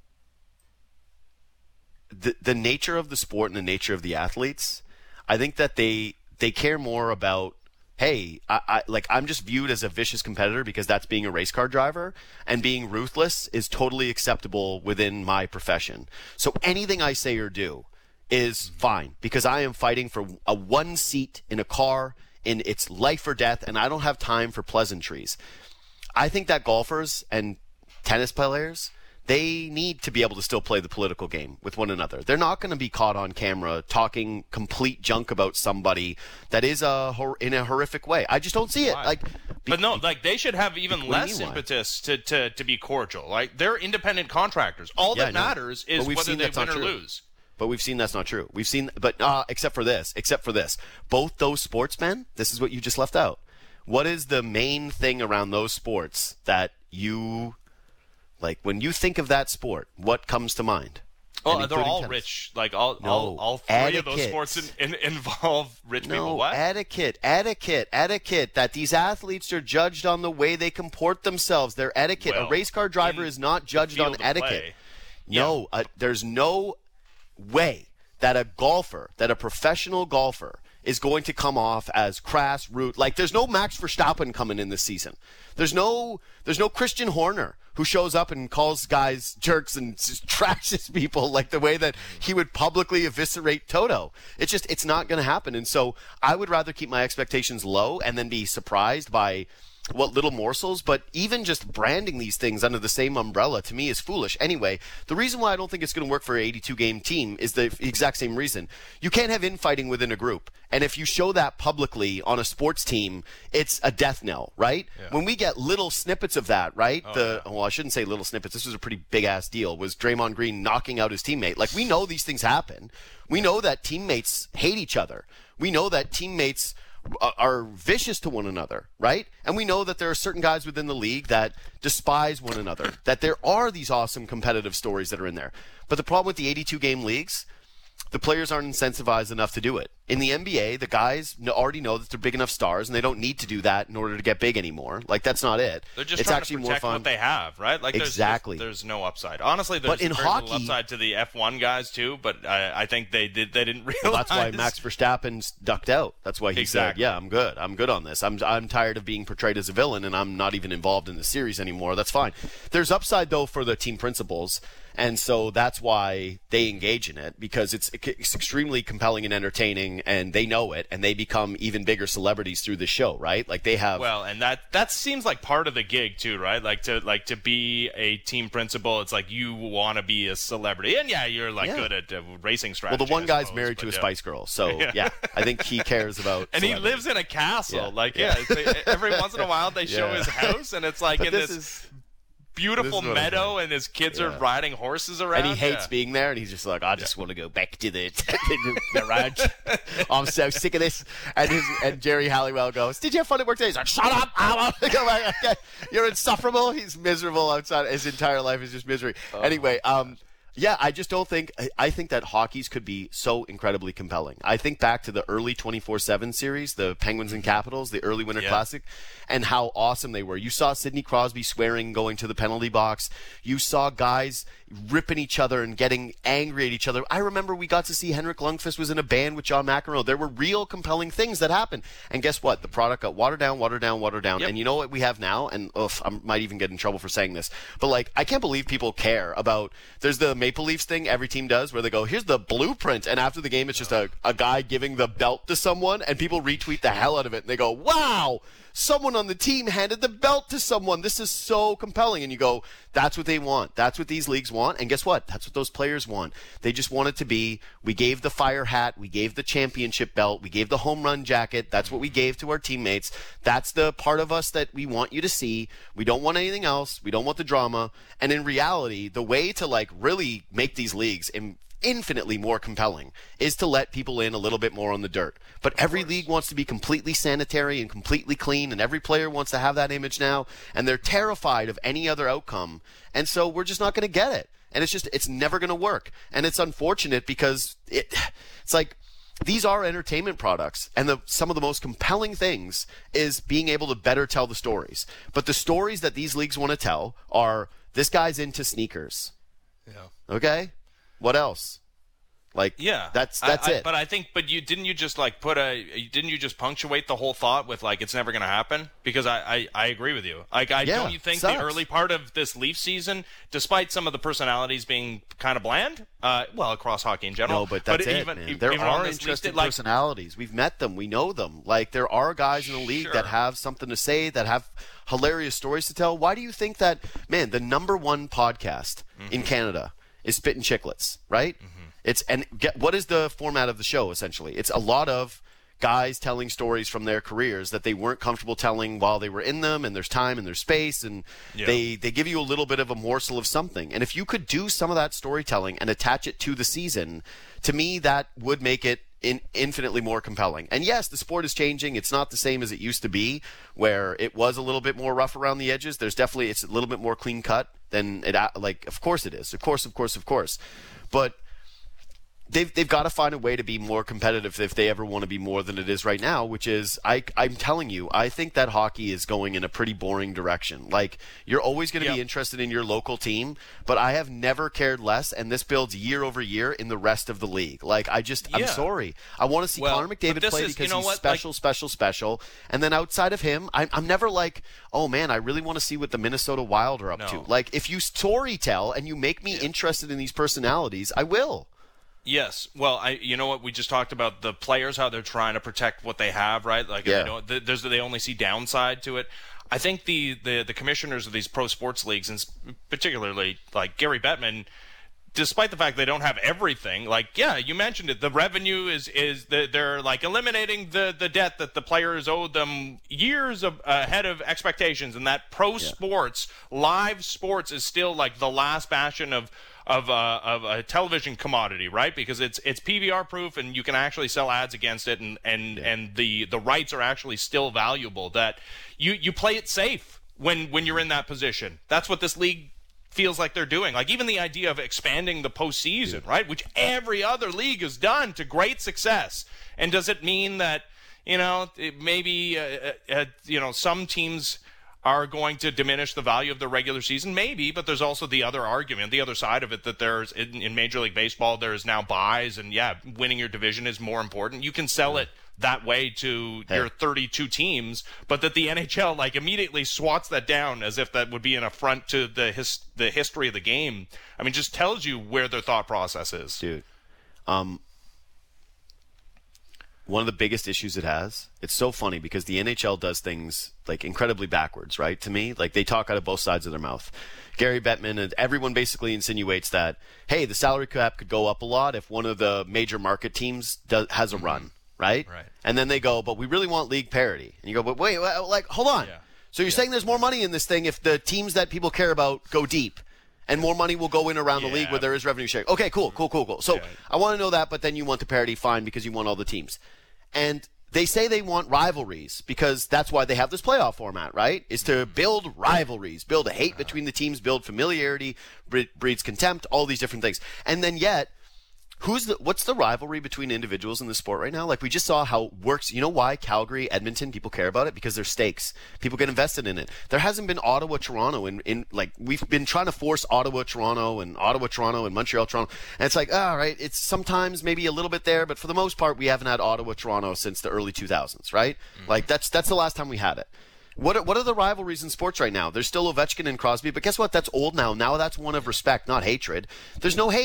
nature of the sport and the nature of the athletes. I think that they care more about, hey, I'm just viewed as a vicious competitor because that's being a race car driver, and being ruthless is totally acceptable within my profession. So anything I say or do is fine because I am fighting for a one seat in a car in its life or death, and I don't have time for pleasantries. I think that golfers and tennis players, they need to be able to still play the political game with one another. They're not going to be caught on camera talking complete junk about somebody that is in a horrific way. I just don't see it. But no, they should have even less impetus to be cordial. Like, they're independent contractors. All that matters is whether they win or lose. But we've seen that's not true. We've seen, except for this, both those sportsmen, this is what you just left out. What is the main thing around those sports that you, like, when you think of that sport, what comes to mind? Oh, they're all tennis. Rich. Like, all three of those sports involve rich people. What? Etiquette. That these athletes are judged on the way they comport themselves. Their etiquette. Well, a race car driver is not judged on etiquette. No, there's no way that a professional golfer is going to come off as crass, rude. Like, there's no Max Verstappen coming in this season. There's no Christian Horner who shows up and calls guys jerks and just trashes people like the way that he would publicly eviscerate Toto. It's not going to happen. And so I would rather keep my expectations low and then be surprised by what little morsels, but even just branding these things under the same umbrella to me is foolish. Anyway, the reason why I don't think it's going to work for an 82-game team is the exact same reason. You can't have infighting within a group. And if you show that publicly on a sports team, it's a death knell, right? Yeah. When we get little snippets of that, right? Well, I shouldn't say little snippets. This was a pretty big-ass deal. Was Draymond Green knocking out his teammate? Like, we know these things happen. We know that teammates hate each other. We know that teammates are vicious to one another, right? And we know that there are certain guys within the league that despise one another, that there are these awesome competitive stories that are in there. But the problem with the 82-game leagues, the players aren't incentivized enough to do it. In the NBA, the guys already know that they're big enough stars, and they don't need to do that in order to get big anymore. Like, that's not it. They're just trying to protect what they have, right? Like, exactly. There's no upside. Honestly, there's very little upside to the F1 guys, too, but I think they didn't realize. Well, that's why Max Verstappen ducked out. That's why he said, yeah, I'm good. I'm good on this. I'm tired of being portrayed as a villain, and I'm not even involved in the series anymore. That's fine. There's upside, though, for the team principals. And so that's why they engage in it, because it's extremely compelling and entertaining, and they know it, and they become even bigger celebrities through the show, right? Like, they have. Well, and that seems like part of the gig too, right? Like to be a team principal, it's like you want to be a celebrity, and you're good at racing strategy. Well, the one guy's married to a Spice Girl, so I think he cares about. And he lives in a castle, every once in a while they show his house, and it's like this beautiful meadow, and his kids are riding horses around. And he hates being there, and he's just like, I just want to go back to the garage. I'm so sick of this. And Jerry Halliwell goes, did you have fun at work today? He's like, shut up. I want to go back. Okay. You're insufferable. He's miserable outside. His entire life is just misery. Anyway, I just don't think – I think that hockey's could be so incredibly compelling. I think back to the early 24/7 series, the Penguins and Capitals, the early Winter Classic, and how awesome they were. You saw Sidney Crosby swearing going to the penalty box. You saw guys ripping each other and getting angry at each other. I remember we got to see Henrik Lundqvist was in a band with John McEnroe. There were real compelling things that happened. And guess what? The product got watered down. Yep. And you know what we have now? And I might even get in trouble for saying this. But, like, I can't believe people care about – there's the Maple Leafs thing every team does where they go, here's the blueprint. And after the game, it's just a guy giving the belt to someone, and people retweet the hell out of it. And they go, wow! someone on the team handed the belt to someone. This is so compelling. And you go, that's what they want. That's what these leagues want. And guess what? That's what those players want. They just want it to be, we gave the fire hat, we gave the championship belt, we gave the home run jacket. That's what we gave to our teammates. That's the part of us that we want you to see. We don't want anything else. We don't want the drama. And in reality, the way to like really make these leagues infinitely more compelling is to let people in a little bit more on the dirt. But every league wants to be completely sanitary and completely clean, and every player wants to have that image now, and they're terrified of any other outcome. And so we're just not going to get it. And it's never going to work. And it's unfortunate because it's like, these are entertainment products, and some of the most compelling things is being able to better tell the stories. But the stories that these leagues want to tell are, this guy's into sneakers. Yeah. Okay? What else? Like, yeah, that's it. But I think, didn't you just punctuate the whole thought with like, it's never going to happen? Because I agree with you. Like, don't you think the early part of this Leaf season, despite some of the personalities being kind of bland, across hockey in general. No, but that's it, man. There are interesting personalities. We've met them. We know them. Like, there are guys in the league that have something to say, that have hilarious stories to tell. Why do you think that, man, the number one podcast in Canada is Spit and Chicklets, right? What is the format of the show, essentially? It's a lot of guys telling stories from their careers that they weren't comfortable telling while they were in them, and there's time and there's space, and they give you a little bit of a morsel of something. And if you could do some of that storytelling and attach it to the season, to me, that would make it infinitely more compelling. And yes, the sport is changing. It's not the same as it used to be, where it was a little bit more rough around the edges. It's a little bit more clean cut than it, like, of course it is. Of course. But they've got to find a way to be more competitive if they ever want to be more than it is right now, which is, I'm telling you, I think that hockey is going in a pretty boring direction. Like, you're always going to be interested in your local team, but I have never cared less, and this builds year over year in the rest of the league. Like, I'm sorry. I want to see Connor McDavid play because he's special. And then outside of him, I'm never like, oh man, I really want to see what the Minnesota Wild are up to. Like, if you storytell and you make me interested in these personalities, I will. Yes. Well, you know what? We just talked about the players, how they're trying to protect what they have, right? Like, they only see downside to it. I think the commissioners of these pro sports leagues, and particularly like Gary Bettman, despite the fact they don't have everything, like, you mentioned it, the revenue is they're like eliminating the debt that the players owed them years ahead of expectations, and that pro sports, live sports, is still like the last bastion of a television commodity, right? Because it's PVR proof, and you can actually sell ads against it, and the rights are actually still valuable. That you play it safe when you're in that position. That's what this league feels like they're doing. Like, even the idea of expanding the postseason, right? Which every other league has done to great success. And does it mean that, maybe some teams are going to diminish the value of the regular season? Maybe, but there's also the other argument, the other side of it, that there's in Major League Baseball, there's now buys, and winning your division is more important. You can sell it that way to your 32 teams, but that the NHL like immediately swats that down as if that would be an affront to the history of the game. I mean, just tells you where their thought process is. Dude, one of the biggest issues it has, it's so funny because the NHL does things like incredibly backwards, right? To me, like, they talk out of both sides of their mouth. Gary Bettman and everyone basically insinuates that, hey, the salary cap could go up a lot if one of the major market teams has a run, right? And then they go, but we really want league parity. And you go, but wait, like, hold on. So you're saying there's more money in this thing if the teams that people care about go deep, and more money will go in around the league where there is revenue sharing. Okay, cool. So I want to know that, but then you want the parity, fine, because you want all the teams. And they say they want rivalries because that's why they have this playoff format, right? Is to build rivalries, build a hate between the teams, build familiarity, breeds contempt, all these different things. And then yet, what's the rivalry between individuals in the sport right now? Like, we just saw how it works. You know why Calgary, Edmonton, people care about it? Because there's stakes. People get invested in it. There hasn't been Ottawa, Toronto, like, we've been trying to force Ottawa, Toronto, and Montreal, Toronto. And it's like, all right, it's sometimes maybe a little bit there, but for the most part, we haven't had Ottawa, Toronto since the early 2000s, right? Like, that's the last time we had it. What are the rivalries in sports right now? There's still Ovechkin and Crosby, but guess what? That's old now. Now that's one of respect, not hatred. There's no hate.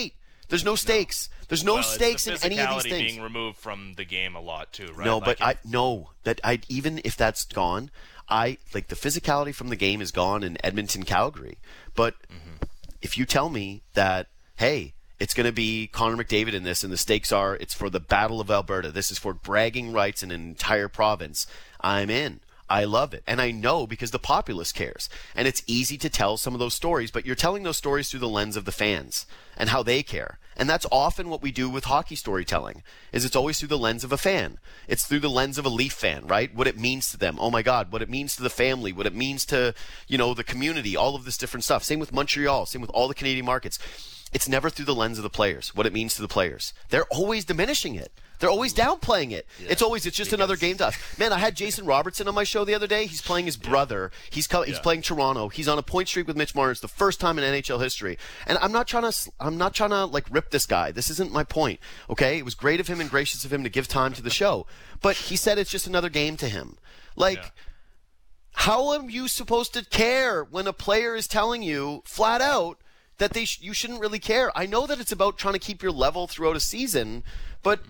There's no stakes. There's no stakes in any of these things. Being removed from the game a lot too, right? No, like but even if that's gone, the physicality from the game is gone in Edmonton, Calgary. But if you tell me that, hey, it's going to be Connor McDavid in this, and the stakes are it's for the Battle of Alberta. This is for bragging rights in an entire province. I'm in. I love it. And I know because the populace cares. And it's easy to tell some of those stories, but you're telling those stories through the lens of the fans and how they care. And that's often what we do with hockey storytelling, is it's always through the lens of a fan. It's through the lens of a Leaf fan, right? What it means to them. Oh my God, what it means to the family, what it means to, the community, all of this different stuff. Same with Montreal, same with all the Canadian markets. It's never through the lens of the players, what it means to the players. They're always diminishing it. They're always downplaying it. Yeah. It's just another game to us. Man, I had Jason Robertson on my show the other day. He's playing his brother. He's playing Toronto. He's on a point streak with Mitch Marner. It's the first time in NHL history. And I'm not trying to like rip this guy. This isn't my point. Okay? It was great of him and gracious of him to give time to the show. But he said it's just another game to him. How am you supposed to care when a player is telling you flat out that you shouldn't really care? I know that it's about trying to keep your level throughout a season, but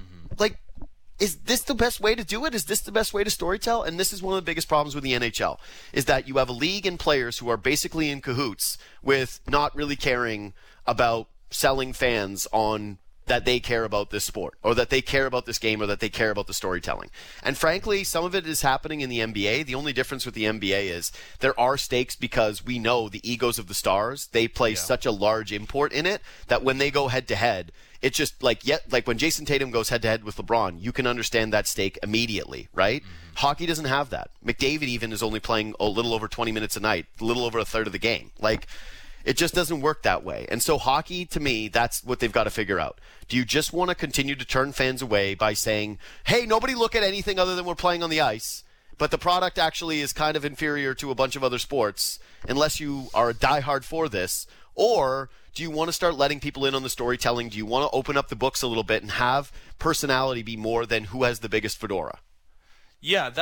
is this the best way to do it? Is this the best way to storytell? And this is one of the biggest problems with the NHL, is that you have a league and players who are basically in cahoots with not really caring about selling fans on that they care about this sport, or that they care about this game, or that they care about the storytelling. And frankly, some of it is happening in the NBA. The only difference with the NBA is there are stakes because we know the egos of the stars. They play such a large import in it that when they go head to head, it's just like when Jason Tatum goes head to head with LeBron, you can understand that stake immediately, right? Mm-hmm. Hockey doesn't have that. McDavid even is only playing a little over 20 minutes a night, a little over a third of the game. It just doesn't work that way. And so hockey, to me, that's what they've got to figure out. Do you just want to continue to turn fans away by saying, hey, nobody look at anything other than we're playing on the ice, but the product actually is kind of inferior to a bunch of other sports unless you are a diehard for this? Or do you want to start letting people in on the storytelling? Do you want to open up the books a little bit and have personality be more than who has the biggest fedora? Yeah,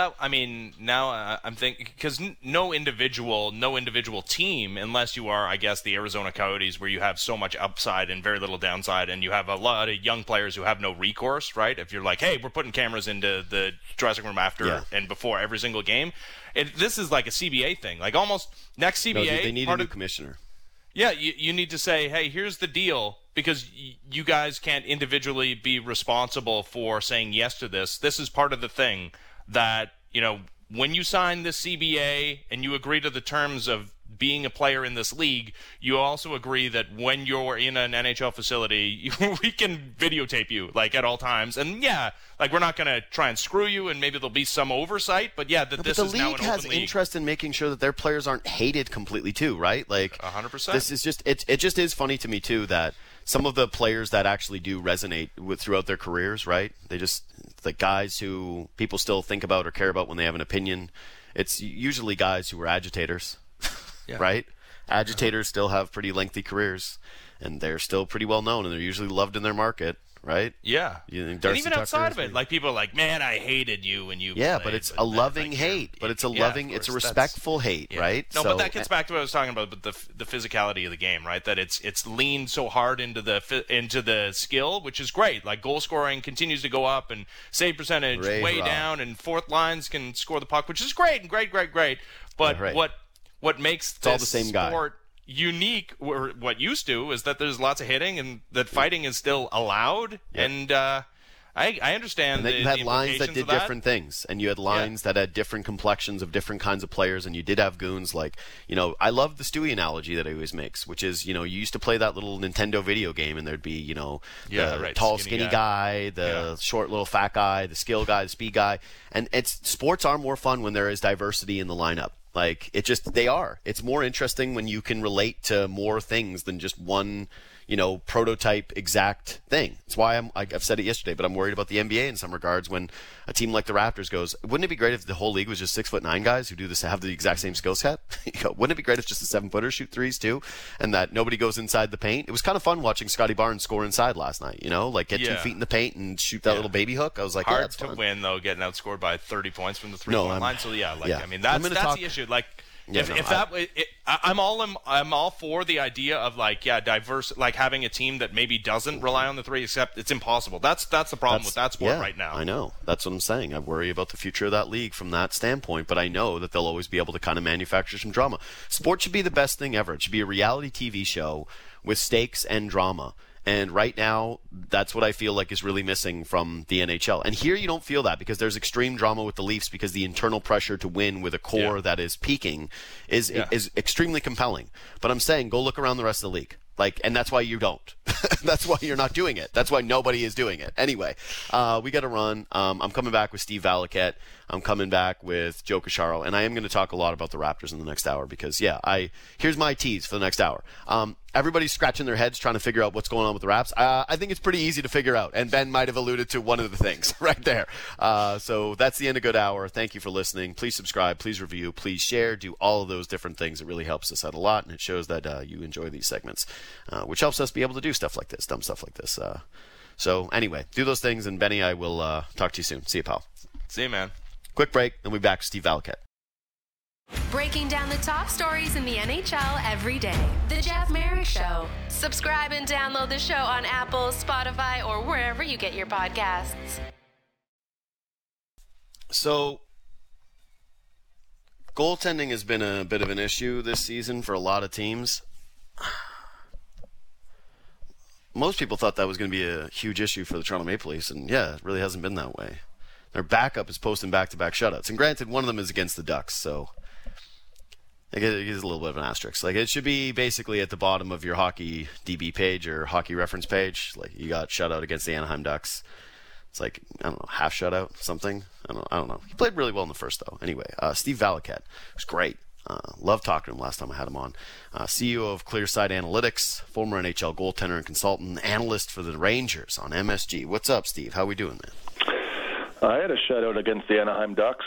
now I'm thinking, because no individual team, unless you are, I guess, the Arizona Coyotes, where you have so much upside and very little downside, and you have a lot of young players who have no recourse, right? If you're like, hey, we're putting cameras into the dressing room after and before every single game, this is like a CBA thing, like almost next CBA. No, they need a new commissioner. Yeah, you need to say, hey, here's the deal, because you guys can't individually be responsible for saying yes to this. This is part of the thing. That, when you sign this CBA and you agree to the terms of being a player in this league, you also agree that when you're in an NHL facility, we can videotape you, at all times. And, we're not going to try and screw you, and maybe there'll be some oversight, but, this is now an open league. The league has interest in making sure that their players aren't hated completely, too, right? 100%. This is just – it just is funny to me, too, that some of the players that actually do resonate with throughout their careers, right? They just – the guys who people still think about or care about when they have an opinion, it's usually guys who are agitators, right? Agitators still have pretty lengthy careers, and they're still pretty well known, and they're usually loved in their market, right? Yeah. And even outside of it, people are like, man, I hated you when you played. But it's a loving hate. But it's a loving, it's a respectful hate, right? No, but that gets back to what I was talking about, the physicality of the game, right? That it's leaned so hard into the skill, which is great. Like, goal scoring continues to go up, and save percentage way down, and fourth lines can score the puck, which is great and great. But what makes this all the same sport unique, or what used to, is that there's lots of hitting and that fighting is still allowed. And I understand. And then you had lines that did different things, and you had lines that had different complexions of different kinds of players, and you did have goons I love the Stewie analogy that he always makes, which is, you used to play that little Nintendo video game, and there'd be, the tall, skinny guy, the short, little fat guy, the skill guy, the speed guy, and sports are more fun when there is diversity in the lineup. They are. It's more interesting when you can relate to more things than just one, prototype exact thing. That's why I've said it yesterday, but I'm worried about the NBA in some regards when a team like the Raptors goes, wouldn't it be great if the whole league was just 6'9" guys who do this, have the exact same skill set? Wouldn't it be great if just the 7-footers shoot threes too, and that nobody goes inside the paint? It was kind of fun watching Scotty Barnes score inside last night, get 2 feet in the paint and shoot that little baby hook. I was like, hard that's to fun. Win, though, getting outscored by 30 points from the three-point line. So, that's the issue. I'm all for the idea of diverse, having a team that maybe doesn't rely on the three, except it's impossible. That's the problem with that sport right now. I know. That's what I'm saying. I worry about the future of that league from that standpoint, but I know that they'll always be able to kind of manufacture some drama. Sport should be the best thing ever. It should be a reality TV show with stakes and drama. And right now, that's what I feel like is really missing from the NHL. And here you don't feel that because there's extreme drama with the Leafs because the internal pressure to win with a core that is peaking is extremely compelling. But I'm saying go look around the rest of the league. And that's why you don't. That's why you're not doing it. That's why nobody is doing it. Anyway, we got to run. I'm coming back with Steve Valiquette. I'm coming back with Joe Cacharo. And I am going to talk a lot about the Raptors in the next hour because, here's my tease for the next hour. Everybody's scratching their heads trying to figure out what's going on with the Raps. I think it's pretty easy to figure out. And Ben might have alluded to one of the things right there. So that's the end of Good Hour. Thank you for listening. Please subscribe. Please review. Please share. Do all of those different things. It really helps us out a lot. And it shows that you enjoy these segments, which helps us be able to do stuff like this, dumb stuff like this. So anyway, do those things. And Benny, I will talk to you soon. See you, pal. See you, man. Quick break. Then we'll be back with Steve Valiquette. Breaking down the top stories in the NHL every day. The Jeff Merrick Show. Subscribe and download the show on Apple, Spotify, or wherever you get your podcasts. So, goaltending has been a bit of an issue this season for a lot of teams. Most people thought that was going to be a huge issue for the Toronto Maple Leafs, and it really hasn't been that way. Their backup is posting back-to-back shutouts. And granted, one of them is against the Ducks, so it is a little bit of an asterisk. It should be basically at the bottom of your hockey DB page or hockey reference page. You got shutout against the Anaheim Ducks. It's I don't know, half shutout, something. I don't know. He played really well in the first, though. Anyway, Steve Valiquette was great. Loved talking to him last time I had him on. CEO of Clearside Analytics, former NHL goaltender and consultant, analyst for the Rangers on MSG. What's up, Steve? How we doing, man? I had a shutout against the Anaheim Ducks.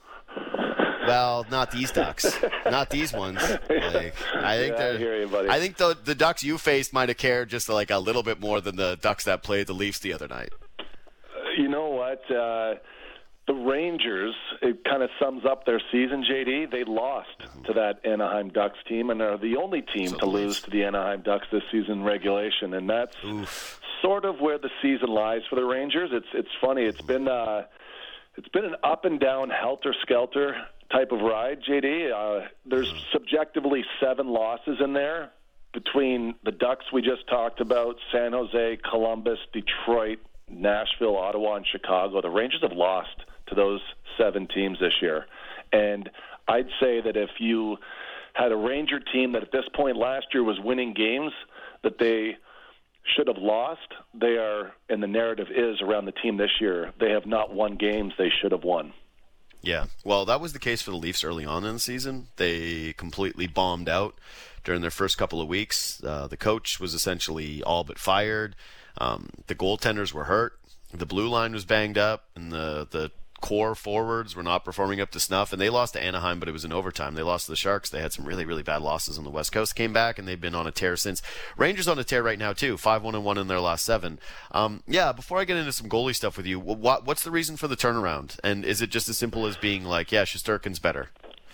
Well, not these Ducks. Not these ones. I hear you, buddy. I think the Ducks you faced might have cared just a little bit more than the Ducks that played the Leafs the other night. You know what? The Rangers, it kind of sums up their season, JD. They lost to that Anaheim Ducks team and are the only team to lose to the Anaheim Ducks this season in regulation. And that's sort of where the season lies for the Rangers. It's funny. It's been an up and down, helter-skelter type of ride, JD. There's subjectively 7 losses in there between the Ducks we just talked about, San Jose, Columbus, Detroit, Nashville, Ottawa, and Chicago. The Rangers have lost to those 7 teams this year. And I'd say that if you had a Ranger team that at this point last year was winning games that they should have lost, they are, and the narrative is around the team this year, they have not won games they should have won. Yeah, well, that was the case for the Leafs early on in the season. They completely bombed out during their first couple of weeks. The coach was essentially all but fired. The goaltenders were hurt. The blue line was banged up, and the core forwards were not performing up to snuff, and they lost to Anaheim, but it was in overtime. They lost to the Sharks. They had some really, really bad losses on the West Coast, came back, and they've been on a tear since. Rangers on a tear right now, too, 5-1-1 in their last 7. Before I get into some goalie stuff with you, what's the reason for the turnaround? And is it just as simple as being Shesterkin's better?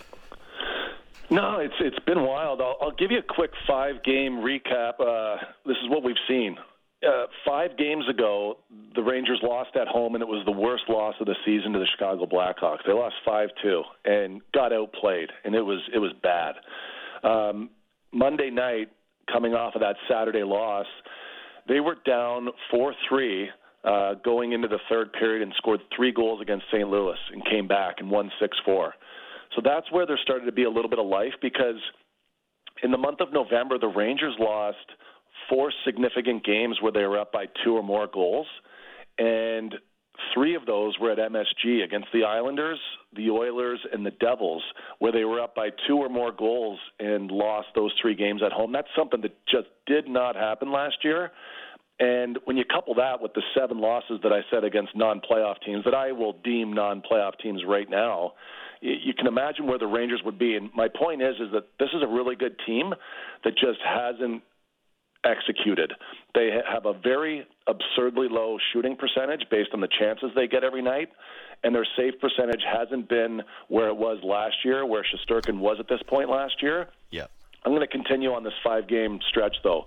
No, it's been wild. I'll give you a quick 5-game recap. This is what we've seen. 5 games ago, the Rangers lost at home, and it was the worst loss of the season to the Chicago Blackhawks. They lost 5-2 and got outplayed, and it was bad. Monday night, coming off of that Saturday loss, they were down 4-3 going into the third period and scored 3 goals against St. Louis and came back and won 6-4. So that's where there started to be a little bit of life, because in the month of November, the Rangers lost 4 significant games where they were up by 2 or more goals, and 3 of those were at MSG against the Islanders, the Oilers, and the Devils, where they were up by 2 or more goals and lost those 3 games at home. That's something that just did not happen last year. And when you couple that with the 7 losses that I said against non-playoff teams that I will deem non-playoff teams right now, you can imagine where the Rangers would be. And my point is that this is a really good team that just hasn't executed. They have a very absurdly low shooting percentage based on the chances they get every night, and their save percentage hasn't been where it was last year, where Shesterkin was at this point last year. Yeah. I'm going to continue on this 5-game stretch, though.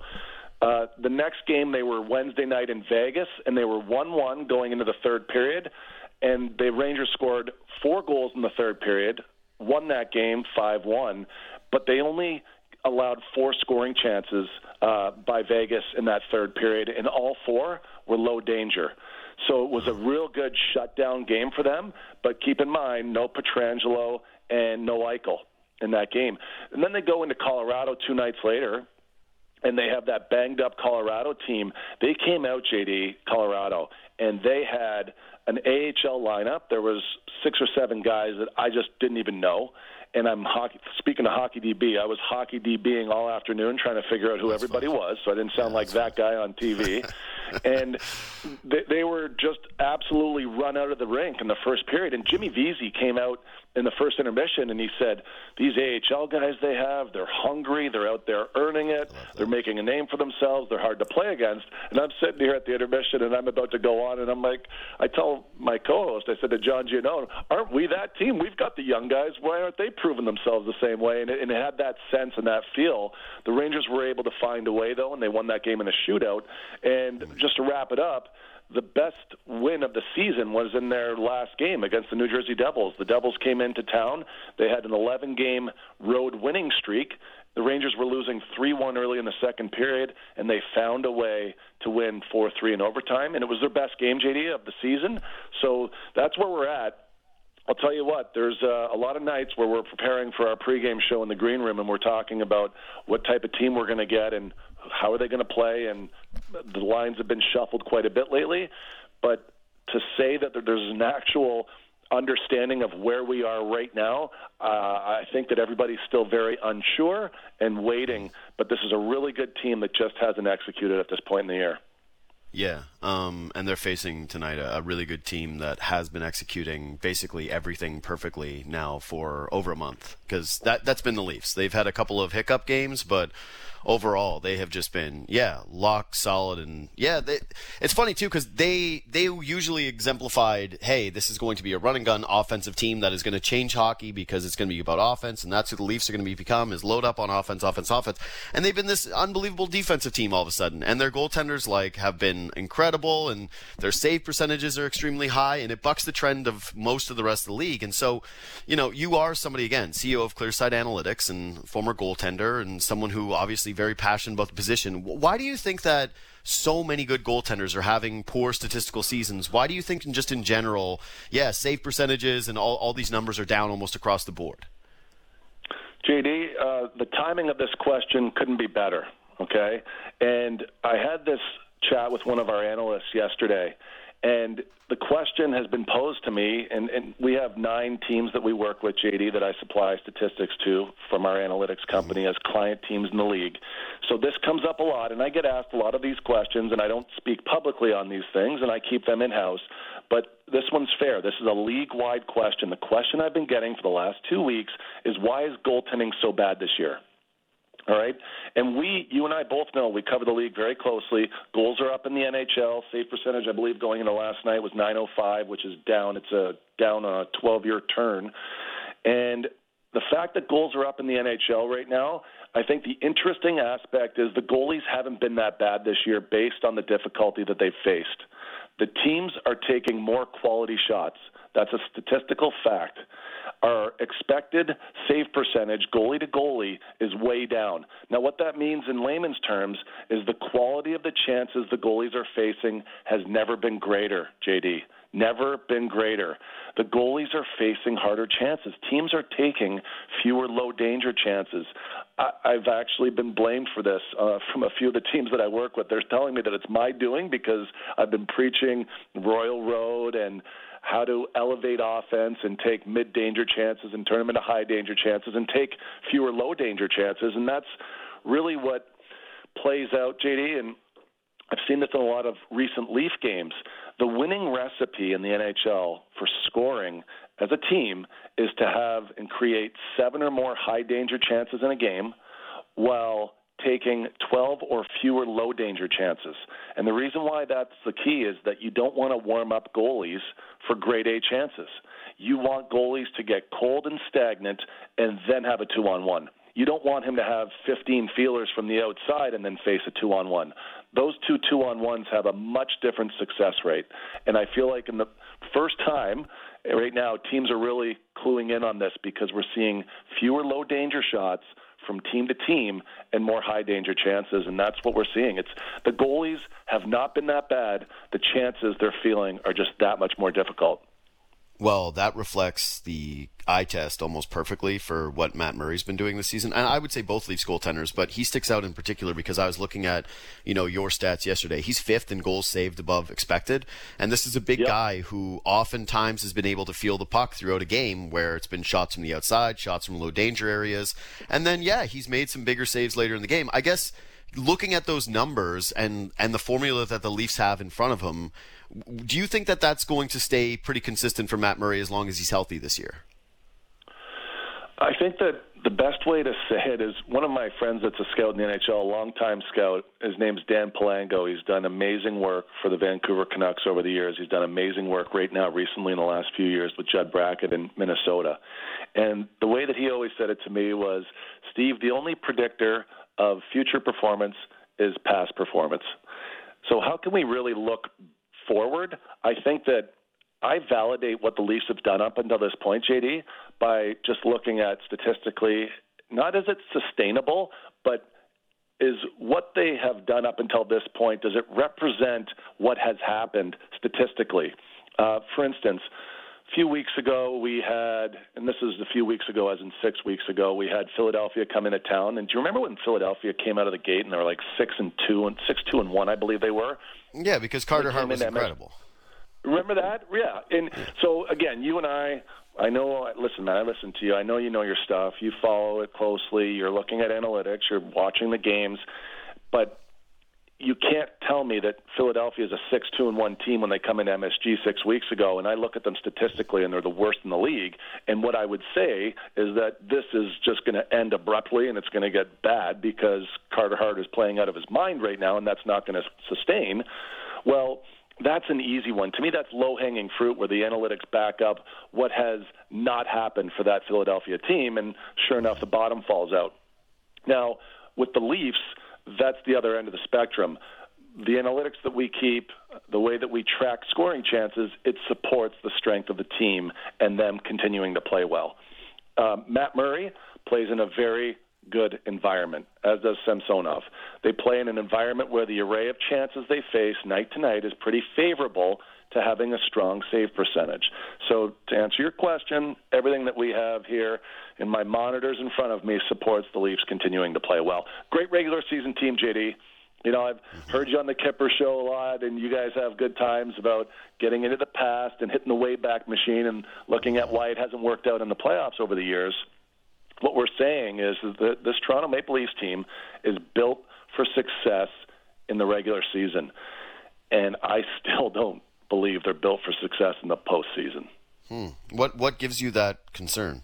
The next game, they were Wednesday night in Vegas, and they were 1-1 going into the third period, and the Rangers scored 4 goals in the third period, won that game 5-1, but they only allowed 4 scoring chances by Vegas in that third period, and all 4 were low danger. So it was a real good shutdown game for them, but keep in mind, no Pietrangelo and no Eichel in that game. And then they go into Colorado 2 nights later, and they have that banged-up Colorado team. They came out, JD, Colorado, and they had an AHL lineup. There was 6 or 7 guys that I just didn't even know. And speaking of Hockey DB, I was Hockey DBing all afternoon trying to figure out who everybody was, so I didn't sound like that guy on TV. And they were just absolutely run out of the rink in the first period. And Jimmy Vesey came out in the first intermission, and he said, these AHL guys they have, they're hungry, they're out there earning it, they're making a name for themselves, they're hard to play against. And I'm sitting here at the intermission, and I'm about to go on, and I'm like, I tell my co-host, I said to John Giannone, aren't we that team? We've got the young guys. Why aren't they proving themselves the same way? And it had that sense and that feel. The Rangers were able to find a way, though, and they won that game in a shootout. And just to wrap it up, the best win of the season was in their last game against the New Jersey Devils. The Devils came into town. They had an 11-game road winning streak. The Rangers were losing 3-1 early in the second period, and they found a way to win 4-3 in overtime, and it was their best game, JD, of the season. So that's where we're at. I'll tell you what, there's a lot of nights where we're preparing for our pregame show in the green room, and we're talking about what type of team we're going to get and how are they going to play, and the lines have been shuffled quite a bit lately. But to say that there's an actual understanding of where we are right now, I think that everybody's still very unsure and waiting, but this is a really good team that just hasn't executed at this point in the year. Yeah, and they're facing tonight a really good team that has been executing basically everything perfectly now for over a month, because that's been the Leafs. They've had a couple of hiccup games, but overall they have just been, lock solid. And it's funny too, because they usually exemplified, hey, this is going to be a run and gun offensive team that is going to change hockey because it's going to be about offense, and that's who the Leafs are going to become, is load up on offense. And they've been this unbelievable defensive team all of a sudden, and their goaltenders have been incredible, and their save percentages are extremely high, and it bucks the trend of most of the rest of the league. And so, you are somebody, again, CEO of Clearside Analytics and former goaltender, and someone who obviously very passionate about the position. Why do you think that so many good goaltenders are having poor statistical seasons? Why do you think, just in general, save percentages and all these numbers are down almost across the board? JD, the timing of this question couldn't be better, okay? And I had this chat with one of our analysts yesterday, and the question has been posed to me, and we have 9 teams that we work with, JD, that I supply statistics to from our analytics company as client teams in the league. So this comes up a lot, and I get asked a lot of these questions, and I don't speak publicly on these things, and I keep them in-house. But this one's fair. This is a league-wide question. The question I've been getting for the last 2 weeks is, why is goaltending so bad this year? All right? And you and I both know, we cover the league very closely. Goals are up in the NHL. Save percentage, I believe, going into last night was .905, which is down. It's down on a 12-year turn. And the fact that goals are up in the NHL right now, I think the interesting aspect is the goalies haven't been that bad this year based on the difficulty that they've faced. The teams are taking more quality shots. That's a statistical fact. Our expected save percentage, goalie to goalie, is way down. Now, what that means in layman's terms is the quality of the chances the goalies are facing has never been greater, JD. Never been greater. The goalies are facing harder chances. Teams are taking fewer low-danger chances. I've actually been blamed for this from a few of the teams that I work with. They're telling me that it's my doing because I've been preaching Royal Road and how to elevate offense and take mid-danger chances and turn them into high-danger chances and take fewer low-danger chances. And that's really what plays out, JD, and I've seen this in a lot of recent Leaf games. The winning recipe in the NHL for scoring as a team is to have and create 7 or more high-danger chances in a game while taking 12 or fewer low-danger chances. And the reason why that's the key is that you don't want to warm up goalies for grade A chances. You want goalies to get cold and stagnant and then have a 2-on-1. You don't want him to have 15 feelers from the outside and then face a 2-on-1. Those 2-on-1s have a much different success rate. And I feel like in the first time right now, teams are really cluing in on this because we're seeing fewer low-danger shots from team to team and more high-danger chances, and that's what we're seeing. It's the goalies have not been that bad. The chances they're feeling are just that much more difficult. Well, that reflects the eye test almost perfectly for what Matt Murray's been doing this season. And I would say both Leafs goaltenders, but he sticks out in particular because I was looking at, your stats yesterday. He's 5th in goals saved above expected. And this is a big guy who oftentimes has been able to feel the puck throughout a game where it's been shots from the outside, shots from low danger areas. And then, he's made some bigger saves later in the game. I guess looking at those numbers and the formula that the Leafs have in front of him, do you think that that's going to stay pretty consistent for Matt Murray as long as he's healthy this year? I think that the best way to say it is one of my friends that's a scout in the NHL, a longtime scout, his name's Dan Palango. He's done amazing work for the Vancouver Canucks over the years. He's done amazing work right now recently in the last few years with Judd Brackett in Minnesota. And the way that he always said it to me was, Steve, the only predictor of future performance is past performance. So how can we really look forward? I think that I validate what the Leafs have done up until this point, JD, by just looking at statistically, not is it sustainable, but is what they have done up until this point, does it represent what has happened statistically? For instance, a few weeks ago we had, and this is a few weeks ago as in 6 weeks ago, we had Philadelphia come into town. And do you remember when Philadelphia came out of the gate and they were like 6-2-1, I believe they were? Yeah, because Carter Hart was incredible. Remember that? Yeah. And so, again, you and I know, listen, man, I listen to you. I know you know your stuff. You follow it closely. You're looking at analytics. You're watching the games. But you can't tell me that Philadelphia is a 6-2-1 team when they come into MSG 6 weeks ago, and I look at them statistically, and they're the worst in the league. And what I would say is that this is just going to end abruptly, and it's going to get bad because Carter Hart is playing out of his mind right now, and that's not going to sustain. Well, that's an easy one. To me, that's low-hanging fruit where the analytics back up what has not happened for that Philadelphia team, and sure enough, the bottom falls out. Now, with the Leafs, that's the other end of the spectrum. The analytics that we keep, the way that we track scoring chances, it supports the strength of the team and them continuing to play well. Matt Murray plays in a very good environment, as does Samsonov. They play in an environment where the array of chances they face night to night is pretty favorable to having a strong save percentage. So to answer your question, everything that we have here in my monitors in front of me supports the Leafs continuing to play well. Great regular season team, JD. I've heard you on the Kipper Show a lot, and you guys have good times about getting into the past and hitting the Wayback Machine and looking at why it hasn't worked out in the playoffs over the years. What we're saying is that this Toronto Maple Leafs team is built for success in the regular season, and I still don't believe they're built for success in the postseason. What gives you that concern?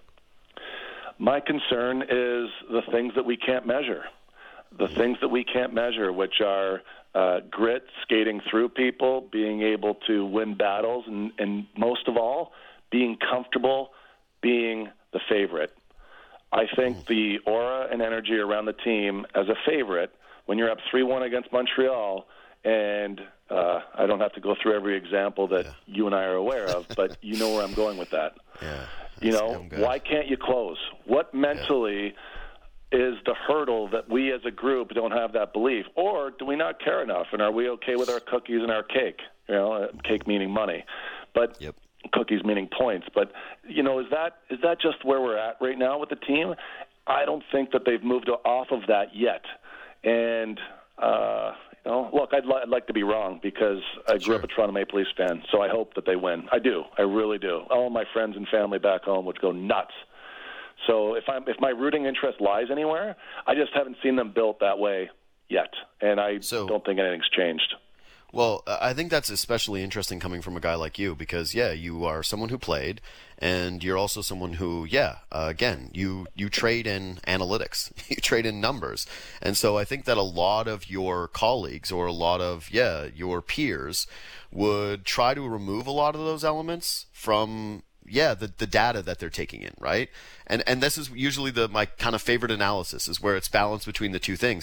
My concern is the things that we can't measure. The things that we can't measure, which are grit, skating through people, being able to win battles, and most of all, being comfortable being the favorite. I think the aura and energy around the team as a favorite, when you're up 3-1 against Montreal, and I don't have to go through every example that you and I are aware of, but you know where I'm going with that. Yeah, why can't you close? What mentally is the hurdle that we as a group don't have that belief? Or do we not care enough, and are we okay with our cookies and our cake? Cake meaning money. But cookies meaning points. But, is that just where we're at right now with the team? I don't think that they've moved off of that yet. And, look, I'd like to be wrong because I grew up a Toronto Maple Leafs fan, so I hope that they win. I do. I really do. All my friends and family back home would go nuts. So if my rooting interest lies anywhere, I just haven't seen them built that way yet. And I don't think anything's changed. Well, I think that's especially interesting coming from a guy like you because, yeah, you are someone who played, and you're also someone who, again, you trade in analytics, you trade in numbers. And so I think that a lot of your colleagues or a lot of, your peers would try to remove a lot of those elements from the data that they're taking in, right? And this is usually my kind of favorite analysis is where it's balanced between the two things.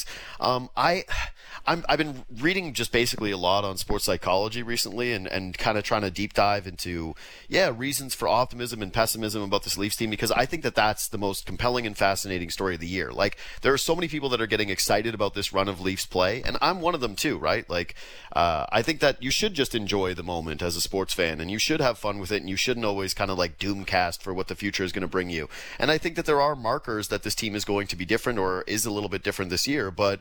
I've been reading just basically a lot on sports psychology recently and kind of trying to deep dive into reasons for optimism and pessimism about this Leafs team because I think that that's the most compelling and fascinating story of the year. Like there are so many people that are getting excited about this run of Leafs play, and I'm one of them too, right? Like I think that you should just enjoy the moment as a sports fan, and you should have fun with it, and you shouldn't always kind of like doomcast for what the future is going to bring you. And I think that there are markers that this team is going to be different or is a little bit different this year. But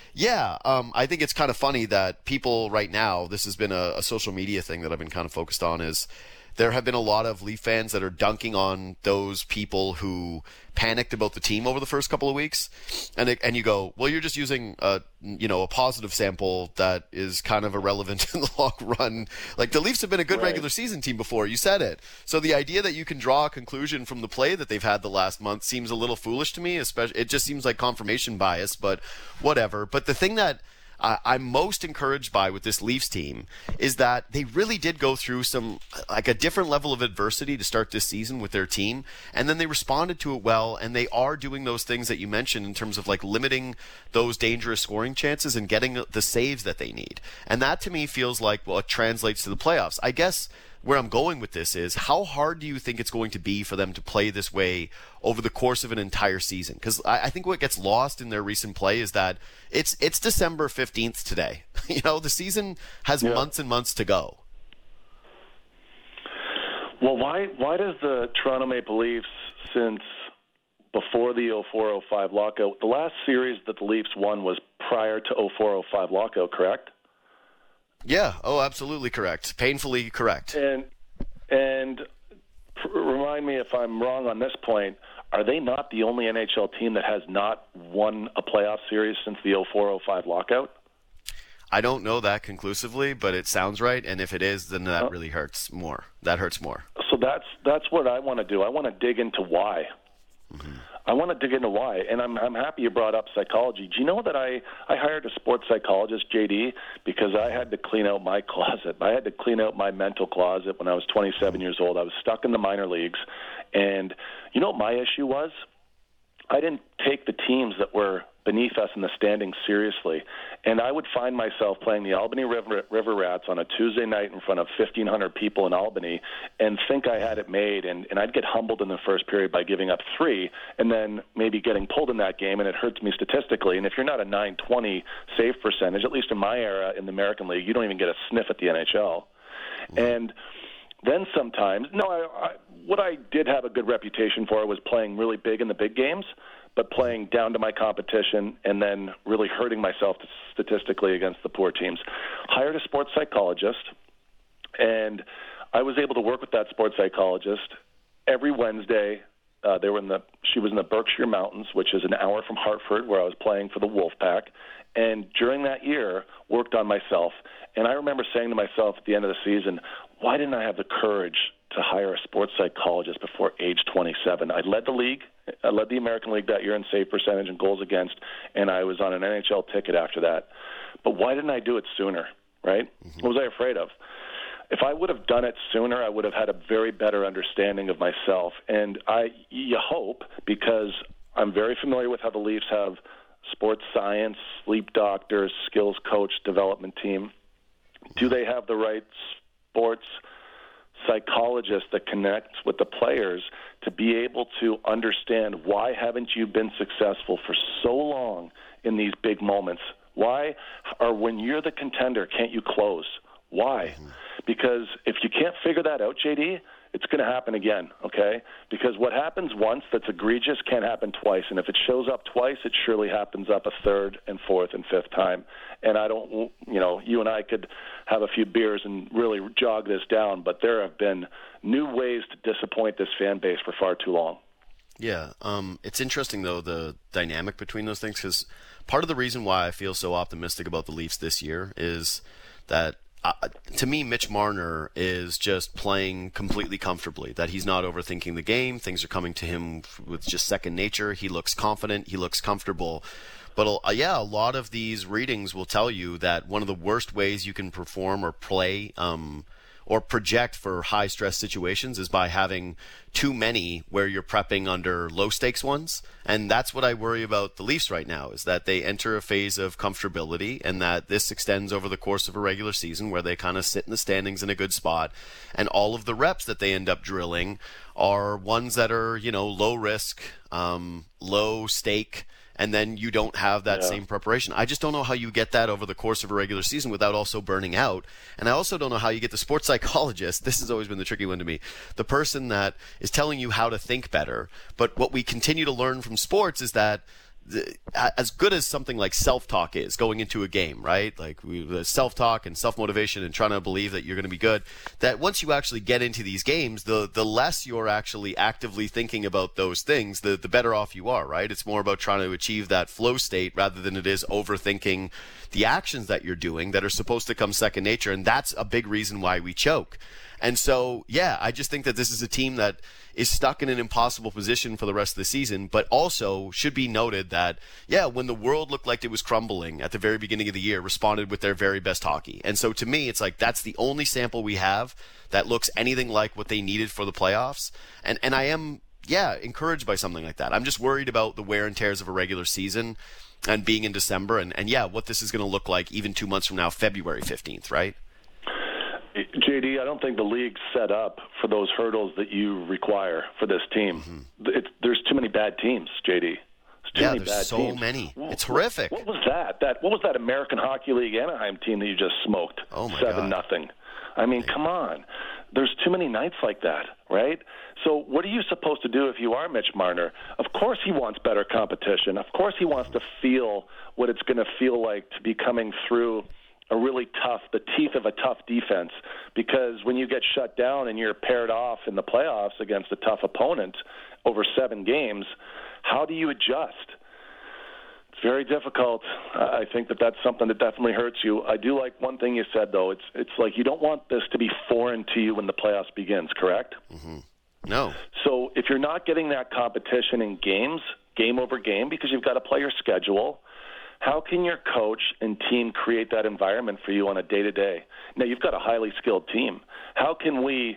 I think it's kind of funny that people right now, this has been a social media thing that I've been kind of focused on, is there have been a lot of Leaf fans that are dunking on those people who panicked about the team over the first couple of weeks. And you go, well, you're just using a positive sample that is kind of irrelevant in the long run. Like the Leafs have been a good regular season team before. You said it. So the idea that you can draw a conclusion from the play that they've had the last month seems a little foolish to me. Especially, it just seems like confirmation bias, but whatever. But the thing that I'm most encouraged by with this Leafs team is that they really did go through a different level of adversity to start this season with their team, and then they responded to it well, and they are doing those things that you mentioned in terms of like limiting those dangerous scoring chances and getting the saves that they need. And that to me feels like it translates to the playoffs. I guess where I'm going with this is, how hard do you think it's going to be for them to play this way over the course of an entire season? Because I think what gets lost in their recent play is that it's December 15th today. The season has months and months to go. Well, why does the Toronto Maple Leafs, since before the 04-05 lockout, the last series that the Leafs won was prior to 04-05 lockout, correct? Yeah. Oh, absolutely correct. Painfully correct. And remind me if I'm wrong on this point. Are they not the only NHL team that has not won a playoff series since the 04-05 lockout? I don't know that conclusively, but it sounds right. And if it is, then that really hurts more. That hurts more. So that's what I want to do. I want to dig into why. Mm-hmm. I want to dig into why, and I'm happy you brought up psychology. Do you know that I hired a sports psychologist, JD, because I had to clean out my closet. I had to clean out my mental closet when I was 27 years old. I was stuck in the minor leagues, and you know what my issue was? I didn't take the teams that were beneath us in the standings seriously. And I would find myself playing the Albany River Rats on a Tuesday night in front of 1,500 people in Albany and think I had it made. And I'd get humbled in the first period by giving up 3 and then maybe getting pulled in that game, and it hurts me statistically. And if you're not a .920 save percentage, at least in my era in the American League, you don't even get a sniff at the NHL. And then sometimes, what I did have a good reputation for was playing really big in the big games, but playing down to my competition and then really hurting myself statistically against the poor teams. Hired a sports psychologist, and I was able to work with that sports psychologist every Wednesday. She was in the Berkshire Mountains, which is an hour from Hartford, where I was playing for the Wolfpack, and during that year worked on myself. And I remember saying to myself at the end of the season, why didn't I have the courage to hire a sports psychologist before age 27? I led the league. I led the American League that year in save percentage and goals against, and I was on an NHL ticket after that. But why didn't I do it sooner, right? Mm-hmm. What was I afraid of? If I would have done it sooner, I would have had a very better understanding of myself. And you hope, because I'm very familiar with how the Leafs have sports science, sleep doctors, skills coach, development team. Do they have the right sports psychologist that connects with the players to be able to understand why haven't you been successful for so long in these big moments? Why, or when you're the contender, can't you close? Why? Mm-hmm. Because if you can't figure that out, JD, it's going to happen again, okay? Because what happens once that's egregious can't happen twice. And if it shows up twice, it surely happens up a third and fourth and fifth time. And I don't, you and I could have a few beers and really jog this down, but there have been new ways to disappoint this fan base for far too long. Yeah, it's interesting, though, the dynamic between those things, because part of the reason why I feel so optimistic about the Leafs this year is that to me, Mitch Marner is just playing completely comfortably, that he's not overthinking the game. Things are coming to him with just second nature. He looks confident. He looks comfortable. But a lot of these readings will tell you that one of the worst ways you can perform or play or project for high-stress situations is by having too many where you're prepping under low-stakes ones. And that's what I worry about the Leafs right now, is that they enter a phase of comfortability and that this extends over the course of a regular season where they kind of sit in the standings in a good spot. And all of the reps that they end up drilling are ones that are, low risk, low stake, and then you don't have that same preparation. I just don't know how you get that over the course of a regular season without also burning out. And I also don't know how you get the sports psychologist, this has always been the tricky one to me, the person that is telling you how to think better. But what we continue to learn from sports is that as good as something like self-talk is going into a game, right? Like self-talk and self-motivation and trying to believe that you're going to be good, that once you actually get into these games, the less you're actually actively thinking about those things, the better off you are, right? It's more about trying to achieve that flow state rather than it is overthinking the actions that you're doing that are supposed to come second nature. And that's a big reason why we choke. And so, I just think that this is a team that is stuck in an impossible position for the rest of the season, but also should be noted that, when the world looked like it was crumbling at the very beginning of the year, responded with their very best hockey. And so to me, it's like that's the only sample we have that looks anything like what they needed for the playoffs. And I am, encouraged by something like that. I'm just worried about the wear and tears of a regular season and being in December and what this is going to look like even 2 months from now, February 15th, right? JD, I don't think the league's set up for those hurdles that you require for this team. Mm-hmm. There's too many bad teams, JD. There's so many. It's horrific. What was that? What was that American Hockey League Anaheim team that you just smoked? Oh my 7-0. I mean, come on. There's too many nights like that, right? So what are you supposed to do if you are Mitch Marner? Of course he wants better competition. Of course he wants to feel what it's going to feel like to be coming through the teeth of a tough defense, because when you get shut down and you're paired off in the playoffs against a tough opponent over 7 games, how do you adjust? It's very difficult. I think that's something that definitely hurts you. I do like one thing you said, though. It's like you don't want this to be foreign to you when the playoffs begins, correct? Mm-hmm. No. So if you're not getting that competition in games, game over game, because you've got to play your schedule, how can your coach and team create that environment for you on a day-to-day? Now, you've got a highly skilled team. How can we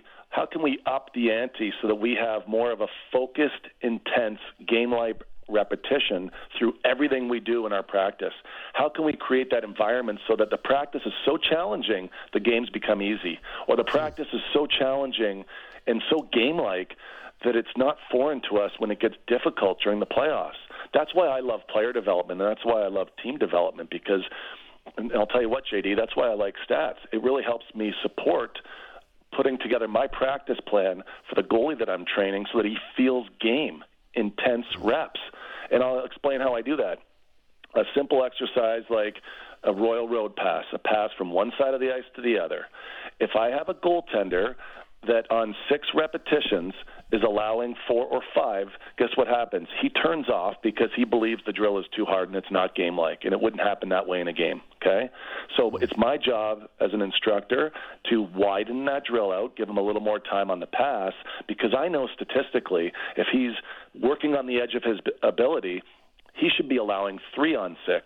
up the ante so that we have more of a focused, intense, game-like repetition through everything we do in our practice? How can we create that environment so that the practice is so challenging the games become easy, or the practice is so challenging and so game-like that it's not foreign to us when it gets difficult during the playoffs? That's why I love player development, and that's why I love team development, because, and I'll tell you what, JD, that's why I like stats. It really helps me support putting together my practice plan for the goalie that I'm training so that he feels game, intense reps. And I'll explain how I do that. A simple exercise like a Royal Road pass, a pass from one side of the ice to the other. If I have a goaltender that on 6 repetitions is allowing 4 or 5, guess what happens? He turns off because he believes the drill is too hard and it's not game-like, and it wouldn't happen that way in a game, okay? So it's my job as an instructor to widen that drill out, give him a little more time on the pass, because I know statistically if he's working on the edge of his ability, he should be allowing 3 on 6,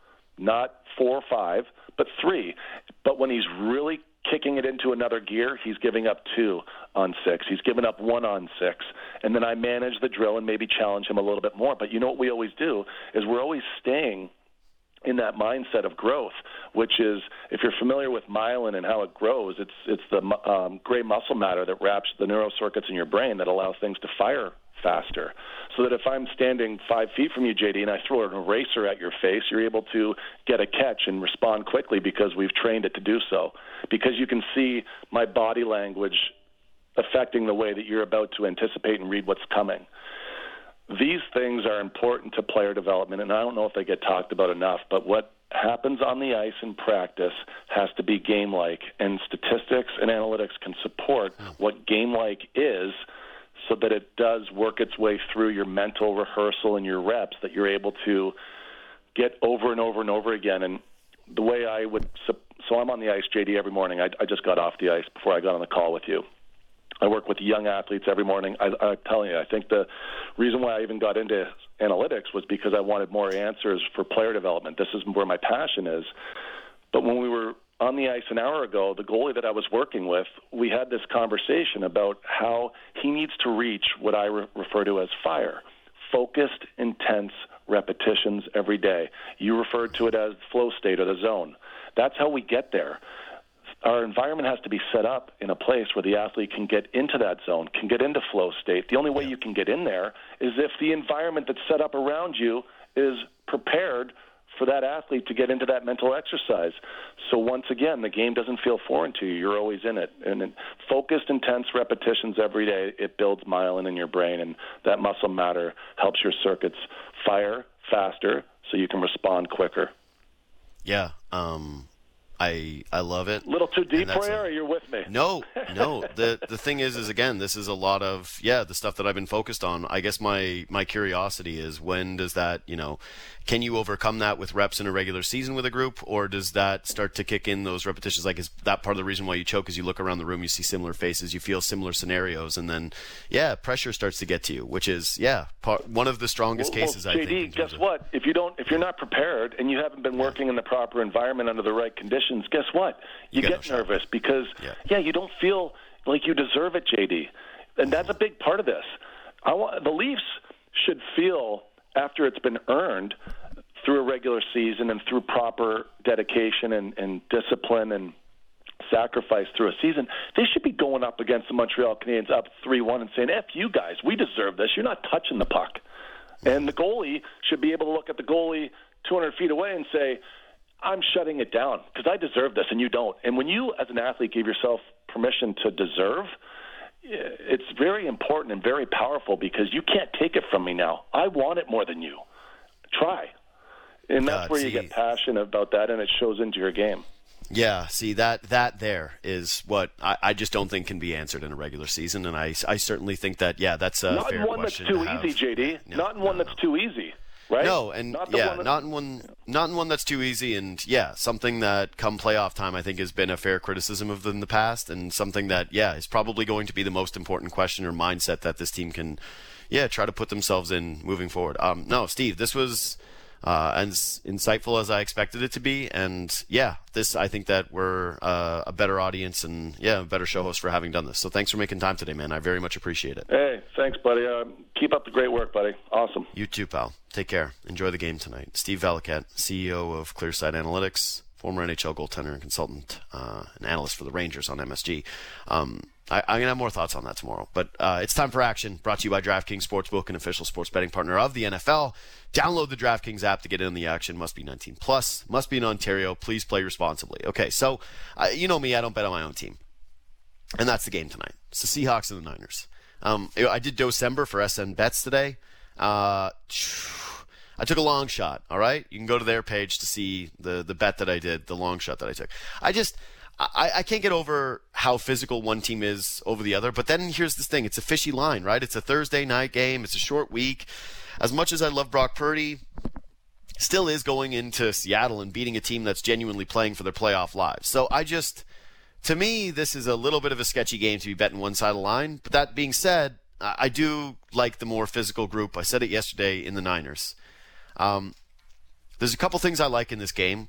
not 4 or 5, but 3. But when he's really kicking it into another gear, he's giving up 2 on 6. He's giving up 1 on 6. And then I manage the drill and maybe challenge him a little bit more. But you know what we always do is we're always staying in that mindset of growth, which is, if you're familiar with myelin and how it grows, it's the gray muscle matter that wraps the neurocircuits in your brain that allows things to fire faster. So that if I'm standing 5 feet from you, JD, and I throw an eraser at your face, you're able to get a catch and respond quickly because we've trained it to do so. Because you can see my body language affecting the way that you're about to anticipate and read what's coming. These things are important to player development, and I don't know if they get talked about enough, but what happens on the ice in practice has to be game-like, and statistics and analytics can support what game-like is, so that it does work its way through your mental rehearsal and your reps that you're able to get over and over and over again. And the way I would So I'm on the ice, JD, every morning. I just got off the ice before I got on the call with you. I work with young athletes every morning. I'm telling you, I think the reason why I even got into analytics was because I wanted more answers for player development. This is where my passion is. But when we were on the ice an hour ago, the goalie that I was working with, we had this conversation about how he needs to reach what I refer to as FIRE, focused, intense repetitions every day. You referred to it as flow state or the zone. That's how we get there. Our environment has to be set up in a place where the athlete can get into that zone, can get into flow state. The only way you can get in there is if the environment that's set up around you is prepared for that athlete to get into that mental exercise. So once again, the game doesn't feel foreign to you. You're always in it. And focused, intense repetitions every day, it builds myelin in your brain, and that muscle matter helps your circuits fire faster so you can respond quicker. Yeah, I love it. A little too deep for you, or you're with me? No. The thing is again, this is a lot of the stuff that I've been focused on. I guess my curiosity is, when does that, can you overcome that with reps in a regular season with a group, or does that start to kick in those repetitions? Like, is that part of the reason why you choke? Is you look around the room, you see similar faces, you feel similar scenarios, and then pressure starts to get to you, which is one of the strongest cases. JD, I think. Guess what? If you're not prepared and you haven't been working in the proper environment under the right conditions, guess what? You get nervous because you don't feel like you deserve it, JD, and that's a big part of this. The Leafs should feel, after it's been earned through a regular season and through proper dedication and discipline and sacrifice through a season, they should be going up against the Montreal Canadiens up 3-1 and saying, F you guys, we deserve this. You're not touching the puck. And the goalie should be able to look at the goalie 200 feet away and say, I'm shutting it down because I deserve this and you don't. And when you, as an athlete, give yourself permission to deserve, it's very important and very powerful, because you can't take it from me now. I want it more than you. Try. And that's where you get passionate about that, and it shows into your game. Yeah, see, that there is what I just don't think can be answered in a regular season, and I certainly think that, that's a fair question. Not in one that's too easy, JD. Not in one that's too easy. Right? No, and not in one that's too easy, and something that come playoff time I think has been a fair criticism of them in the past, and something that is probably going to be the most important question or mindset that this team can try to put themselves in moving forward. No, Steve, this was as insightful as I expected it to be, and this, I think that we're a better audience and a better show host for having done this. So thanks for making time today, man. I very much appreciate it. Hey, thanks, buddy. Keep up the great work, buddy. Awesome. You too, pal. Take care. Enjoy the game tonight. Steve Valiquette, CEO of Clearside Analytics, former NHL goaltender and consultant, and analyst for the Rangers on MSG. I'm going to have more thoughts on that tomorrow. But it's time for action, brought to you by DraftKings Sportsbook, an official sports betting partner of the NFL. Download the DraftKings app to get in on the action. Must be 19 plus. Must be in Ontario. Please play responsibly. Okay, so you know me. I don't bet on my own team. And that's the game tonight. It's the Seahawks and the Niners. I did Docember for SN Bets today. I took a long shot, all right? You can go to their page to see the bet that I did, the long shot that I took. I can't get over how physical one team is over the other, but then here's this thing. It's a fishy line, right? It's a Thursday night game. It's a short week. As much as I love Brock Purdy, still is going into Seattle and beating a team that's genuinely playing for their playoff lives. So to me, this is a little bit of a sketchy game to be betting one side of the line. But that being said, I do like the more physical group. I said it yesterday in the Niners. There's a couple things I like in this game.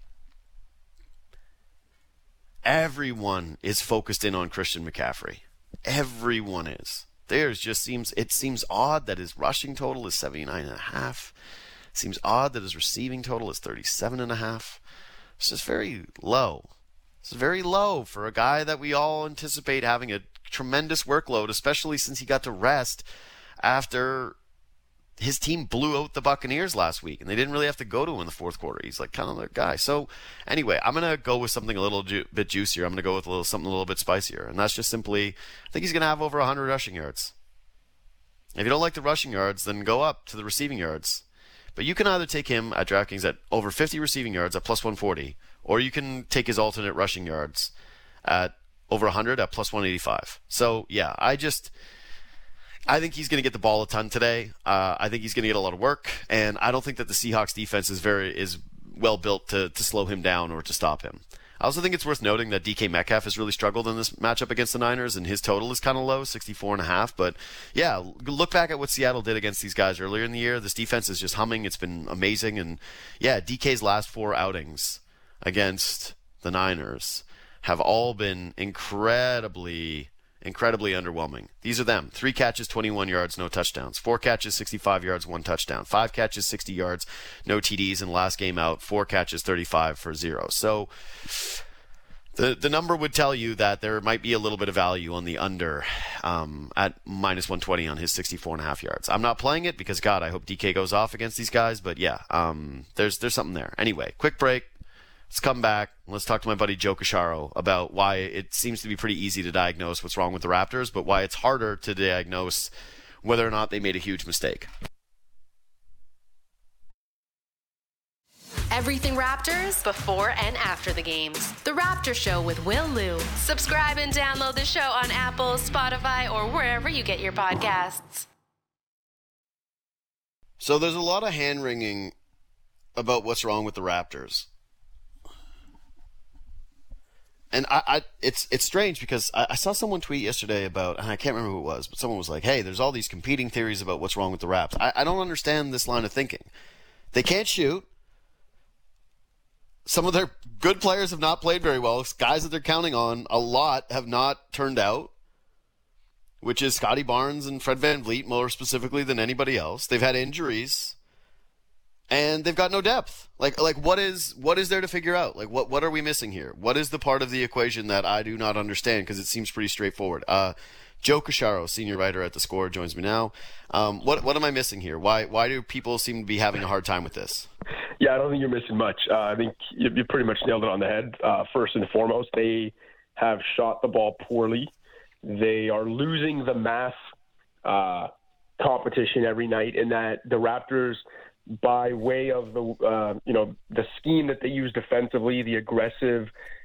Everyone is focused in on Christian McCaffrey. Everyone is. It seems odd that his rushing total is 79.5. Seems odd that his receiving total is 37.5. It's just very low. It's very low for a guy that we all anticipate having a tremendous workload, especially since he got to rest after his team blew out the Buccaneers last week, and they didn't really have to go to him in the fourth quarter. He's like kind of their guy. So anyway, I'm going to go with something a little bit juicier. I'm going to go with something a little bit spicier, and that's just simply, I think he's going to have over 100 rushing yards. If you don't like the rushing yards, then go up to the receiving yards. But you can either take him at DraftKings at over 50 receiving yards at plus 140, or you can take his alternate rushing yards at over 100 at plus 185. So yeah, I think he's going to get the ball a ton today. I think he's going to get a lot of work, and I don't think that the Seahawks defense is well built to slow him down or to stop him. I also think it's worth noting that DK Metcalf has really struggled in this matchup against the Niners, and his total is kind of low, 64.5. But yeah, look back at what Seattle did against these guys earlier in the year. This defense is just humming. It's been amazing. And yeah, DK's last 4 outings against the Niners have all been incredibly underwhelming. These are them. 3 catches, 21 yards, no touchdowns. 4 catches, 65 yards, 1 touchdown. 5 catches, 60 yards, no TDs. And last game out, 4 catches, 35 for 0. So the number would tell you that there might be a little bit of value on the under at minus 120 on his 64.5 yards. I'm not playing it because, God, I hope DK goes off against these guys. But yeah, there's something there. Anyway, quick break. Let's come back. Let's talk to my buddy Joe Cacharo about why it seems to be pretty easy to diagnose what's wrong with the Raptors, but why it's harder to diagnose whether or not they made a huge mistake. Everything Raptors before and after the games. The Raptor Show with Will Liu. Subscribe and download the show on Apple, Spotify, or wherever you get your podcasts. So there's a lot of hand-wringing about what's wrong with the Raptors. And it's strange because I saw someone tweet yesterday about, and I can't remember who it was, but someone was like, hey, there's all these competing theories about what's wrong with the Raps. I don't understand this line of thinking. They can't shoot. Some of their good players have not played very well. Guys that they're counting on a lot have not turned out, which is Scotty Barnes and Fred VanVleet more specifically than anybody else. They've had injuries. And they've got no depth. Like what is there to figure out? Like what are we missing here? What is the part of the equation that I do not understand? Because it seems pretty straightforward. Joe Cacharo, senior writer at The Score, joins me now. What am I missing here? Why do people seem to be having a hard time with this? Yeah, I don't think you're missing much. I think you pretty much nailed it on the head. First and foremost, they have shot the ball poorly. They are losing the math competition every night in that the Raptors, by way of the scheme that they use defensively, the aggressive,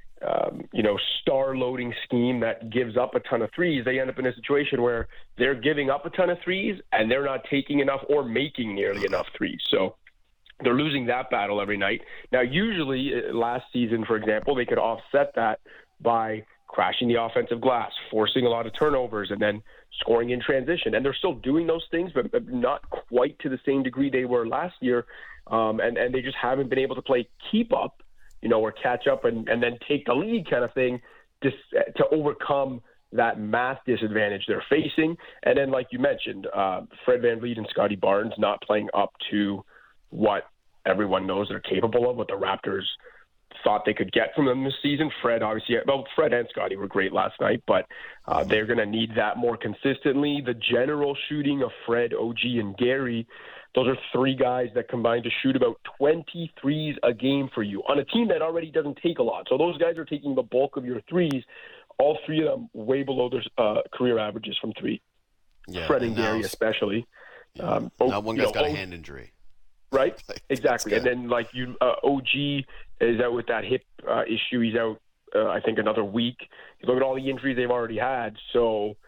star loading scheme that gives up a ton of threes, they end up in a situation where they're giving up a ton of threes and they're not taking enough or making nearly enough threes. So they're losing that battle every night. Now, usually last season, for example, they could offset that by crashing the offensive glass, forcing a lot of turnovers, and then scoring in transition. And they're still doing those things, but not quite to the same degree they were last year. And they just haven't been able to play keep up, or catch up and then take the lead kind of thing to overcome that math disadvantage they're facing. And then, like you mentioned, Fred VanVleet and Scotty Barnes not playing up to what everyone knows they're capable of, what the Raptors thought they could get from them this season. Fred and Scotty were great last night, but they're going to need that more consistently. The general shooting of Fred, OG, and Gary, those are 3 guys that combine to shoot about 20 threes a game for you on a team that already doesn't take a lot. So those guys are taking the bulk of your threes, all 3 of them way below their career averages from 3. Yeah, Fred and Gary especially. Yeah. Now one guy's got a hand injury. Right, exactly. And then OG is out with that hip issue. He's out, I think, another week. You look at all the injuries they've already had. So,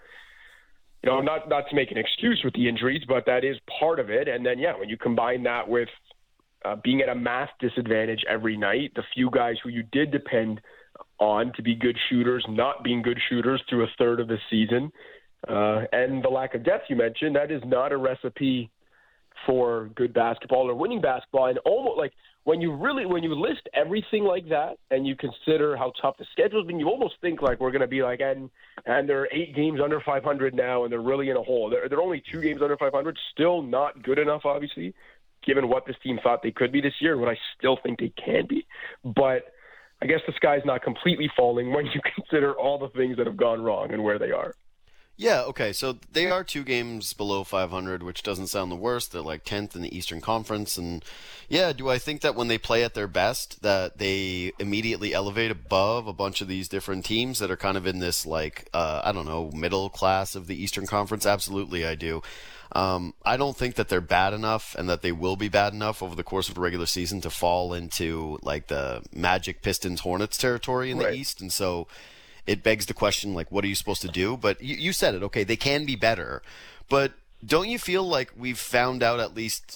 not to make an excuse with the injuries, but that is part of it. And then, when you combine that with being at a math disadvantage every night, the few guys who you did depend on to be good shooters not being good shooters through a third of the season, and the lack of depth you mentioned, that is not a recipe for good basketball or winning basketball. And almost like when you list everything like that and you consider how tough the schedule's been, you almost think like we're going to be like, and they're 8 games under 500 now and they're really in a hole. They're only 2 games under 500, still not good enough, obviously, given what this team thought they could be this year, what I still think they can be. But I guess the sky's not completely falling when you consider all the things that have gone wrong and where they are. Yeah, okay, so they are 2 games below 500, which doesn't sound the worst. They're like 10th in the Eastern Conference, and yeah, do I think that when they play at their best that they immediately elevate above a bunch of these different teams that are kind of in this, middle class of the Eastern Conference? Absolutely, I do. I don't think that they're bad enough and that they will be bad enough over the course of the regular season to fall into, the Magic, Pistons, Hornets territory in the East, and so it begs the question, what are you supposed to do? But you said it, okay, they can be better. But don't you feel like we've found out at least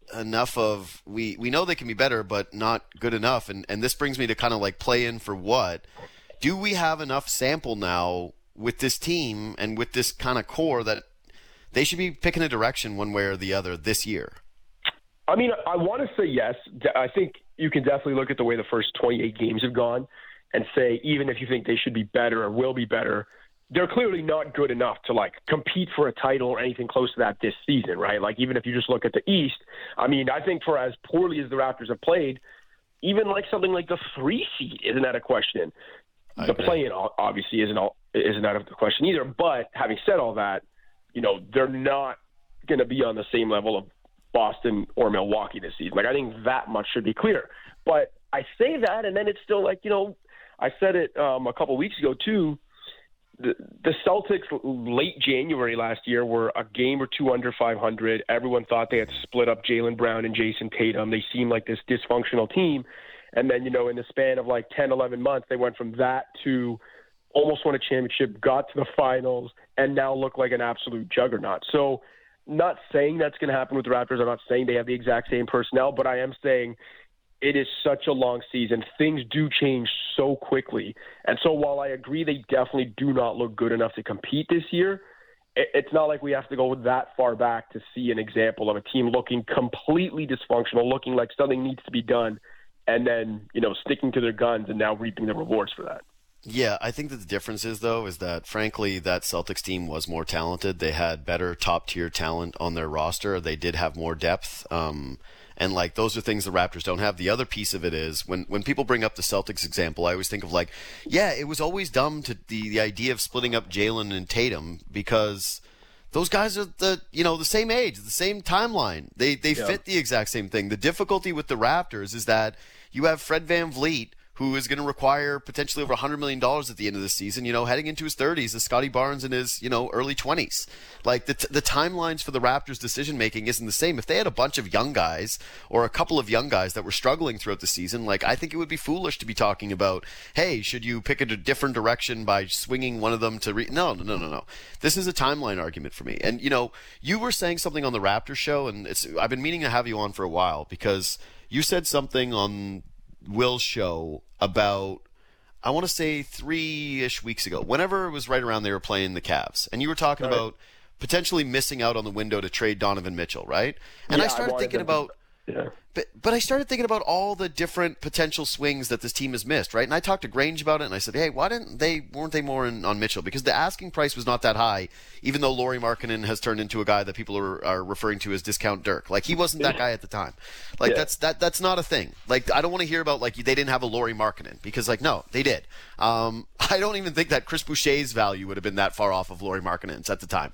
enough of we know they can be better, but not good enough. And this brings me to kind of like play in for what. Do we have enough sample now with this team and with this kind of core that they should be picking a direction one way or the other this year? I mean, I want to say yes. I think you can definitely look at the way the first 28 games have gone and say, even if you think they should be better or will be better, they're clearly not good enough to like compete for a title or anything close to that this season, right? Like even if you just look at the East, I mean, I think for as poorly as the Raptors have played, even like something like the 3 seed isn't out of question. The play-in obviously isn't out of the question either. But having said all that, you know, they're not going to be on the same level of Boston or Milwaukee this season. Like I think that much should be clear. But I say that, and then it's still like, you know, I said it a couple weeks ago too. The Celtics late January last year were a game or two under 500. Everyone thought they had split up Jaylen Brown and Jason Tatum. They seemed like this dysfunctional team. And then, you know, in the span of like 10, 11 months, they went from that to almost won a championship, got to the finals, and now look like an absolute juggernaut. So not saying that's going to happen with the Raptors. I'm not saying they have the exact same personnel, but I am saying it is such a long season. Things do change so quickly. And so while I agree they definitely do not look good enough to compete this year, it's not like we have to go that far back to see an example of a team looking completely dysfunctional, looking like something needs to be done, and then, you know, sticking to their guns and now reaping the rewards for that. Yeah, I think that the difference is, though, is that, frankly, that Celtics team was more talented. They had better top-tier talent on their roster. They did have more depth. And, like, those are things the Raptors don't have. The other piece of it is, when people bring up the Celtics example, I always think of, like, yeah, it was always dumb to the idea of splitting up Jaylen and Tatum because those guys are the same age, the same timeline. They fit the exact same thing. The difficulty with the Raptors is that you have Fred VanVleet, who is going to require potentially over $100 million at the end of the season, you know, heading into his 30s, as Scotty Barnes in his, you know, early 20s. Like, the timelines for the Raptors' decision-making isn't the same. If they had a bunch of young guys or a couple of young guys that were struggling throughout the season, like, I think it would be foolish to be talking about, hey, should you pick a different direction by swinging one of them to No. This is a timeline argument for me. And, you know, you were saying something on the Raptors show, and I've been meaning to have you on for a while because you said something on Will's show about, I want to say 3-ish weeks ago, whenever it was right around they were playing the Cavs, and you were talking about potentially missing out on the window to trade Donovan Mitchell, right? And I started thinking about But I started thinking about all the different potential swings that this team has missed, right? And I talked to Grange about it, and I said, hey, weren't they more on Mitchell? Because the asking price was not that high, even though Lauri Markkanen has turned into a guy that people are referring to as discount Dirk. Like, he wasn't that guy at the time. Like, that's not a thing. Like, I don't want to hear about, like, they didn't have a Lauri Markkanen, because, like, no, they did. I don't even think that Chris Boucher's value would have been that far off of Lauri Markkanen's at the time.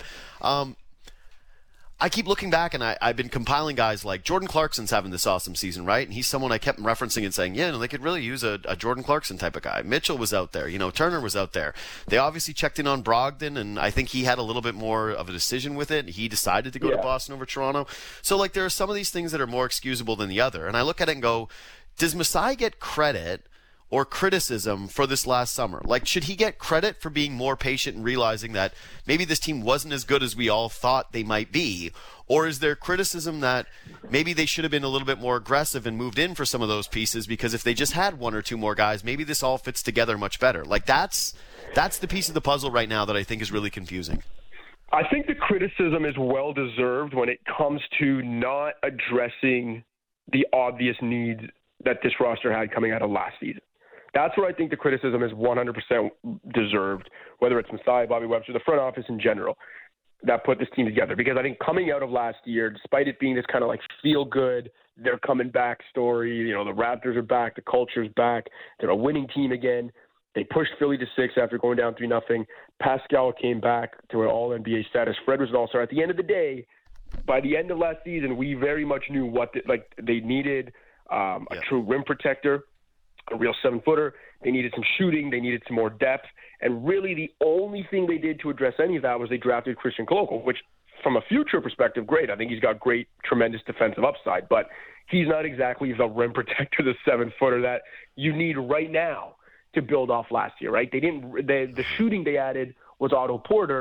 I keep looking back, and I've been compiling guys like Jordan Clarkson's having this awesome season, right? And he's someone I kept referencing and saying, yeah, no, they could really use a Jordan Clarkson type of guy. Mitchell was out there. Turner was out there. They obviously checked in on Brogdon, and I think he had a little bit more of a decision with it. He decided to go to Boston over Toronto. So, like, there are some of these things that are more excusable than the other. And I look at it and go, does Masai get credit or criticism for this last summer? Like, should he get credit for being more patient and realizing that maybe this team wasn't as good as we all thought they might be? Or is there criticism that maybe they should have been a little bit more aggressive and moved in for some of those pieces, because if they just had one or two more guys, maybe this all fits together much better? Like, that's the piece of the puzzle right now that I think is really confusing. I think the criticism is well-deserved when it comes to not addressing the obvious needs that this roster had coming out of last season. That's where I think the criticism is 100% deserved, whether it's Masai, Bobby Webster, the front office in general, that put this team together. Because I think coming out of last year, despite it being this kind of like feel-good, they're coming back story, the Raptors are back, the culture's back, they're a winning team again. They pushed Philly to 6 after going down 3-0. Pascal came back to an all-NBA status. Fred was an all-star. At the end of the day, by the end of last season, we very much knew what they needed a true rim protector, a real 7-footer. They needed some shooting. They needed some more depth. And really the only thing they did to address any of that was they drafted Christian Koloko, which from a future perspective, great. I think he's got great, tremendous defensive upside, but he's not exactly the rim protector, the 7-footer that you need right now to build off last year, right? The shooting they added was Otto Porter,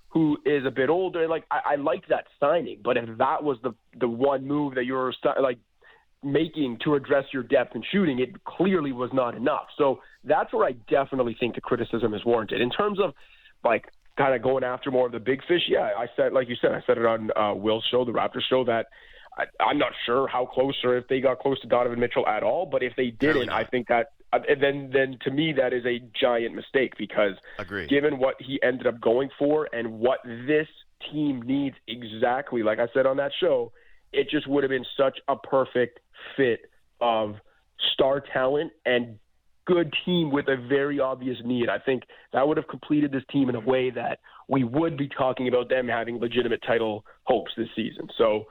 who is a bit older. Like, I like that signing, but if that was the one move that you were like making to address your depth in shooting, it clearly was not enough. So that's where I definitely think the criticism is warranted. In terms of like kind of going after more of the big fish, yeah, I said, like you said, I said it on Will's show, the Raptors show, that I'm not sure how close or if they got close to Donovan Mitchell at all, but if they didn't, I think that then to me that is a giant mistake, because given what he ended up going for and what this team needs exactly, like I said on that show, it just would have been such a perfect fit of star talent and good team with a very obvious need. I think that would have completed this team in a way that we would be talking about them having legitimate title hopes this season. So,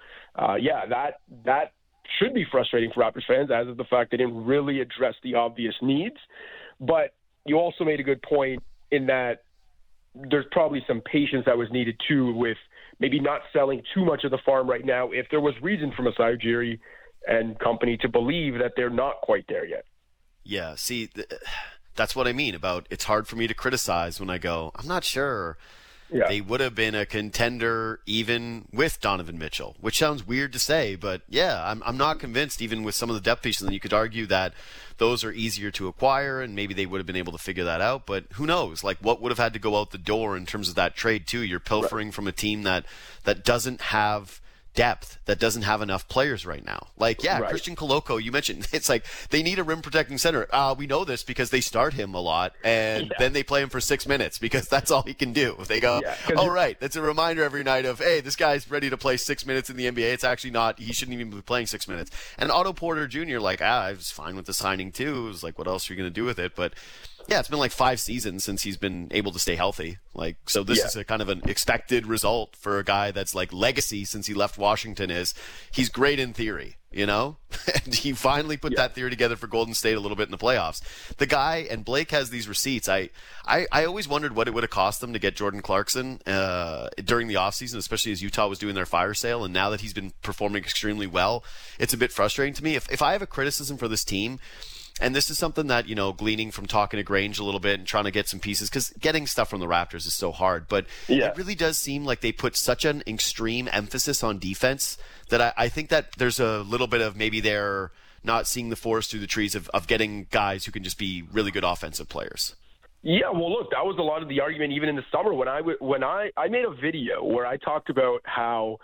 that should be frustrating for Raptors fans, as is the fact they didn't really address the obvious needs. But you also made a good point in that there's probably some patience that was needed too, with maybe not selling too much of the farm right now, if there was reason for Masai Ujiri and company to believe that they're not quite there yet. Yeah, see, that's what I mean about it's hard for me to criticize when I go, I'm not sure. Yeah. They would have been a contender even with Donovan Mitchell, which sounds weird to say, but yeah, I'm not convinced even with some of the depth pieces. And you could argue that those are easier to acquire and maybe they would have been able to figure that out, but who knows? Like, what would have had to go out the door in terms of that trade too? You're pilfering from a team that doesn't have depth, that doesn't have enough players right now. Like, Christian Koloko, you mentioned, it's like they need a rim protecting center. We know this because they start him a lot, and then they play him for 6 minutes because that's all he can do. They go, right, that's a reminder every night of, hey, this guy's ready to play 6 minutes in the NBA. It's actually not, he shouldn't even be playing 6 minutes. And Otto Porter Jr., like, I was fine with the signing too. It was like, what else are you going to do with it? But yeah, it's been like 5 seasons since he's been able to stay healthy. Like, so this is a kind of an expected result for a guy that's like legacy since he left Washington is he's great in theory, you know? And he finally put that theory together for Golden State a little bit in the playoffs. The guy, and Blake has these receipts. I always wondered what it would have cost them to get Jordan Clarkson during the offseason, especially as Utah was doing their fire sale. And now that he's been performing extremely well, it's a bit frustrating to me. If I have a criticism for this team, and this is something that, you know, gleaning from talking to Grange a little bit and trying to get some pieces, because getting stuff from the Raptors is so hard. But it really does seem like they put such an extreme emphasis on defense that I think that there's a little bit of maybe they're not seeing the forest through the trees of getting guys who can just be really good offensive players. Yeah, well, look, that was a lot of the argument even in the summer when I made a video where I talked about how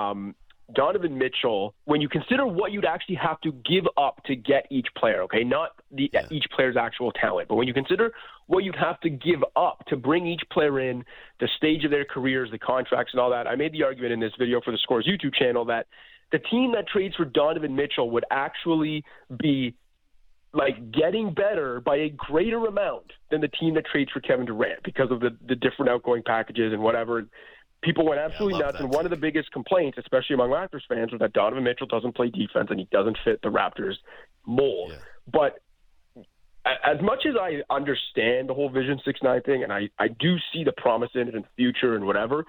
Donovan Mitchell, when you consider what you'd actually have to give up to get each player, okay, not each player's actual talent, but when you consider what you'd have to give up to bring each player in, the stage of their careers, the contracts and all that, I made the argument in this video for the Scores YouTube channel that the team that trades for Donovan Mitchell would actually be like getting better by a greater amount than the team that trades for Kevin Durant because of the different outgoing packages and whatever. People went absolutely nuts, and one of the biggest complaints, especially among Raptors fans, was that Donovan Mitchell doesn't play defense and he doesn't fit the Raptors mold. Yeah. But as much as I understand the whole Vision 6-9 thing, and I do see the promise in it in the future and whatever,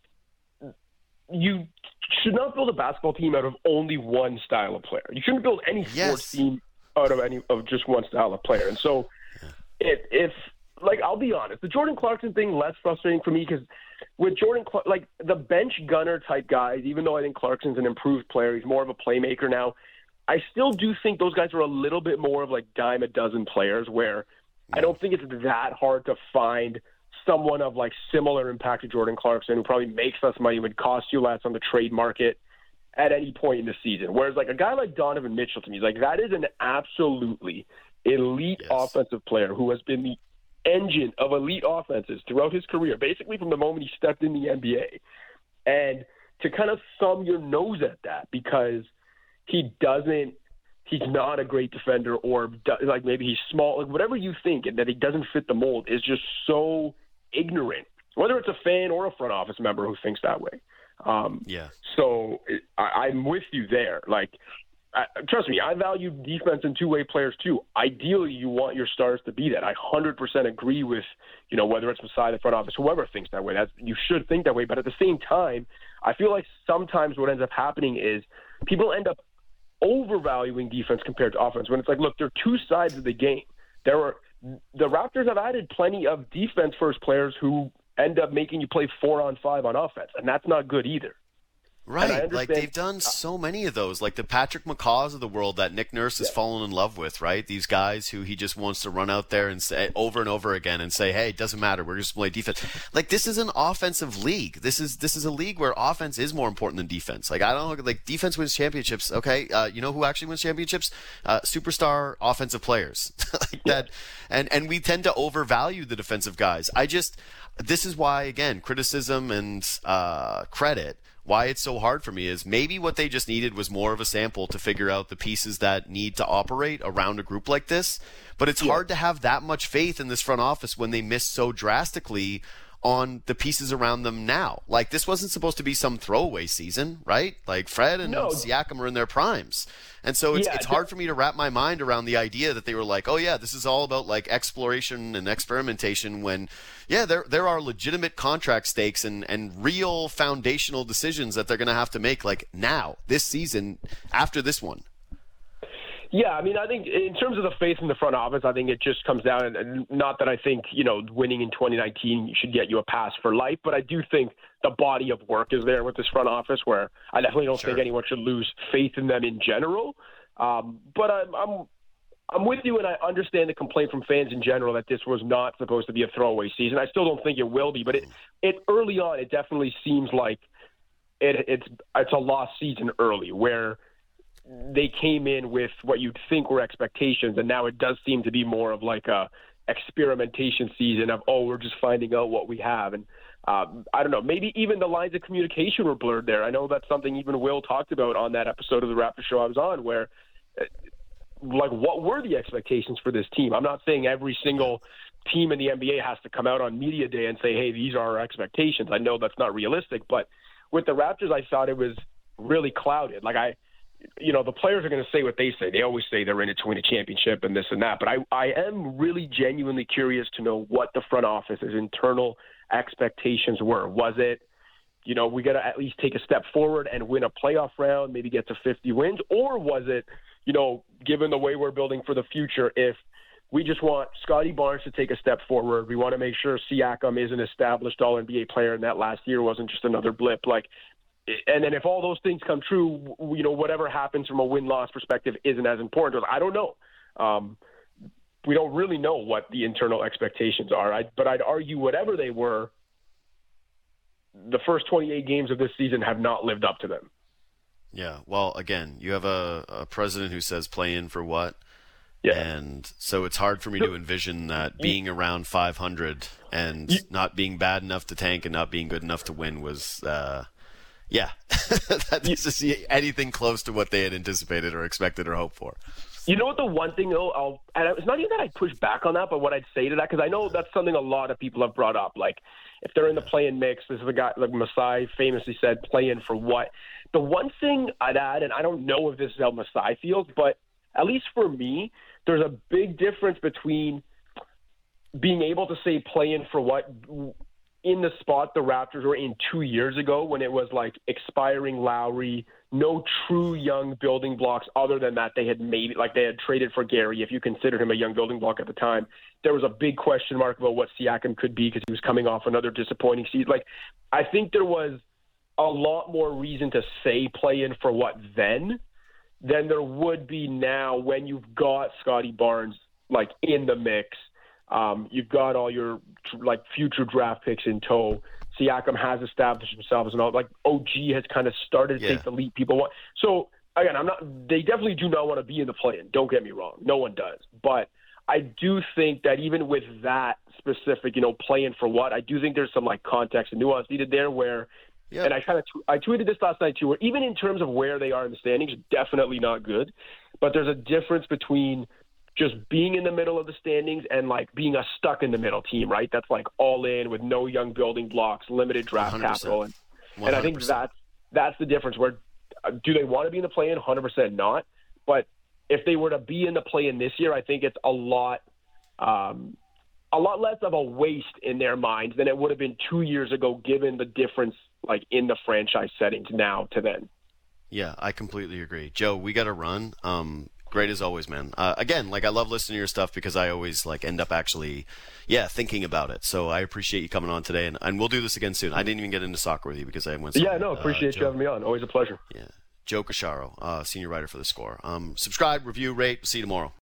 you should not build a basketball team out of only one style of player. You shouldn't build any sports team out of just one style of player. And so if like, I'll be honest, the Jordan Clarkson thing, less frustrating for me because with Jordan, like the bench gunner type guys, even though I think Clarkson's an improved player, he's more of a playmaker now, I still do think those guys are a little bit more of like dime a dozen players where I don't think it's that hard to find someone of like similar impact to Jordan Clarkson who probably makes less money, would cost you less on the trade market at any point in the season. Whereas like a guy like Donovan Mitchell to me, like that is an absolutely elite offensive player who has been the engine of elite offenses throughout his career, basically from the moment he stepped in the NBA. And to kind of thumb your nose at that because he's not a great defender or like maybe he's small, like whatever you think, and that he doesn't fit the mold is just so ignorant, whether it's a fan or a front office member who thinks that way. So I'm with you there. Like, trust me, I value defense and two-way players too. Ideally, you want your stars to be that. I 100% agree with, you know, whether it's beside the front office, whoever thinks that way. You should think that way. But at the same time, I feel like sometimes what ends up happening is people end up overvaluing defense compared to offense when it's like, look, there are two sides of the game. The Raptors have added plenty of defense-first players who end up making you play 4-on-5 on offense, and that's not good either. Right, like they've done so many of those, like the Patrick McCaws of the world that Nick Nurse has fallen in love with, right? These guys who he just wants to run out there and say over and over again and say, hey, it doesn't matter, we're just play defense. Like this is an offensive league. This is a league where offense is more important than defense. Like I don't know, like defense wins championships. Okay, you know who actually wins championships? Superstar offensive players like that, and we tend to overvalue the defensive guys. This is why again criticism and credit. Why it's so hard for me is maybe what they just needed was more of a sample to figure out the pieces that need to operate around a group like this. But it's hard to have that much faith in this front office when they miss so drastically on the pieces around them now. Like this wasn't supposed to be some throwaway season, right? Like Fred and Siakam are in their primes. And so it's hard for me to wrap my mind around the idea that they were like, oh yeah, this is all about like exploration and experimentation when there are legitimate contract stakes and real foundational decisions that they're going to have to make like now, this season, after this one. Yeah, I mean, I think in terms of the faith in the front office, I think it just comes down, and not that I think, winning in 2019 should get you a pass for life, but I do think the body of work is there with this front office where I definitely don't think anyone should lose faith in them in general. But I'm with you, and I understand the complaint from fans in general that this was not supposed to be a throwaway season. I still don't think it will be, but it early on, it definitely seems like it's a lost season early where they came in with what you'd think were expectations, and now it does seem to be more of like a experimentation season of, we're just finding out what we have. And I don't know, maybe even the lines of communication were blurred there. I know that's something even Will talked about on that episode of the Raptor show I was on, where like what were the expectations for this team? I'm not saying every single team in the NBA has to come out on media day and say, hey, these are our expectations. I know that's not realistic, but with the Raptors, I thought it was really clouded. Like the players are going to say what they say. They always say they're in it to win a championship and this and that. But I am really genuinely curious to know what the front office's internal expectations were. Was it, we got to at least take a step forward and win a playoff round, maybe get to 50 wins? Or was it, given the way we're building for the future, if we just want Scotty Barnes to take a step forward, we want to make sure Siakam is an established All-NBA player and that last year wasn't just another blip. And then if all those things come true, whatever happens from a win-loss perspective isn't as important. I don't know. We don't really know what the internal expectations are. But I'd argue whatever they were, the first 28 games of this season have not lived up to them. Yeah, well, again, you have a president who says play in for what? Yeah. And so it's hard for me to envision that being around 500 and not being bad enough to tank and not being good enough to win was that needs to see anything close to what they had anticipated or expected or hoped for. You know what, the one thing, though, and it's not even that I push back on that, but what I'd say to that, because I know that's something a lot of people have brought up. Like, if they're in the play-in mix, this is the guy, like Masai famously said, play in for what? The one thing I'd add, and I don't know if this is how Masai feels, but at least for me, there's a big difference between being able to say play in for what in the spot the Raptors were in 2 years ago when it was like expiring Lowry, no true young building blocks other than that they had traded for Gary, if you considered him a young building block at the time. There was a big question mark about what Siakam could be because he was coming off another disappointing season. I think there was a lot more reason to say play in for what then than there would be now when you've got Scotty Barnes in the mix. You've got all your future draft picks in tow. Siakam has established himself as OG has kind of started to take the lead people want. So again, they definitely do not want to be in the play-in. Don't get me wrong. No one does. But I do think that even with that specific, play-in for what, I do think there's some context and nuance needed there where, and I tweeted this last night too, where even in terms of where they are in the standings, definitely not good. But there's a difference between just being in the middle of the standings and being a stuck in the middle team, right? That's all in with no young building blocks, limited draft 100%. Capital. And I think that's the difference where do they want to be in the play-in? 100% not. But if they were to be in the play-in this year, I think it's a lot less of a waste in their minds than it would have been 2 years ago, given the difference in the franchise settings now to then. Yeah, I completely agree. Joe, we got to run. Great as always, man. Again, I love listening to your stuff because I always end up actually, thinking about it. So I appreciate you coming on today, and we'll do this again soon. I didn't even get into soccer with you because I went. Appreciate you having me on. Always a pleasure. Yeah, Joe Casciaro, senior writer for The Score. Subscribe, review, rate. See you tomorrow.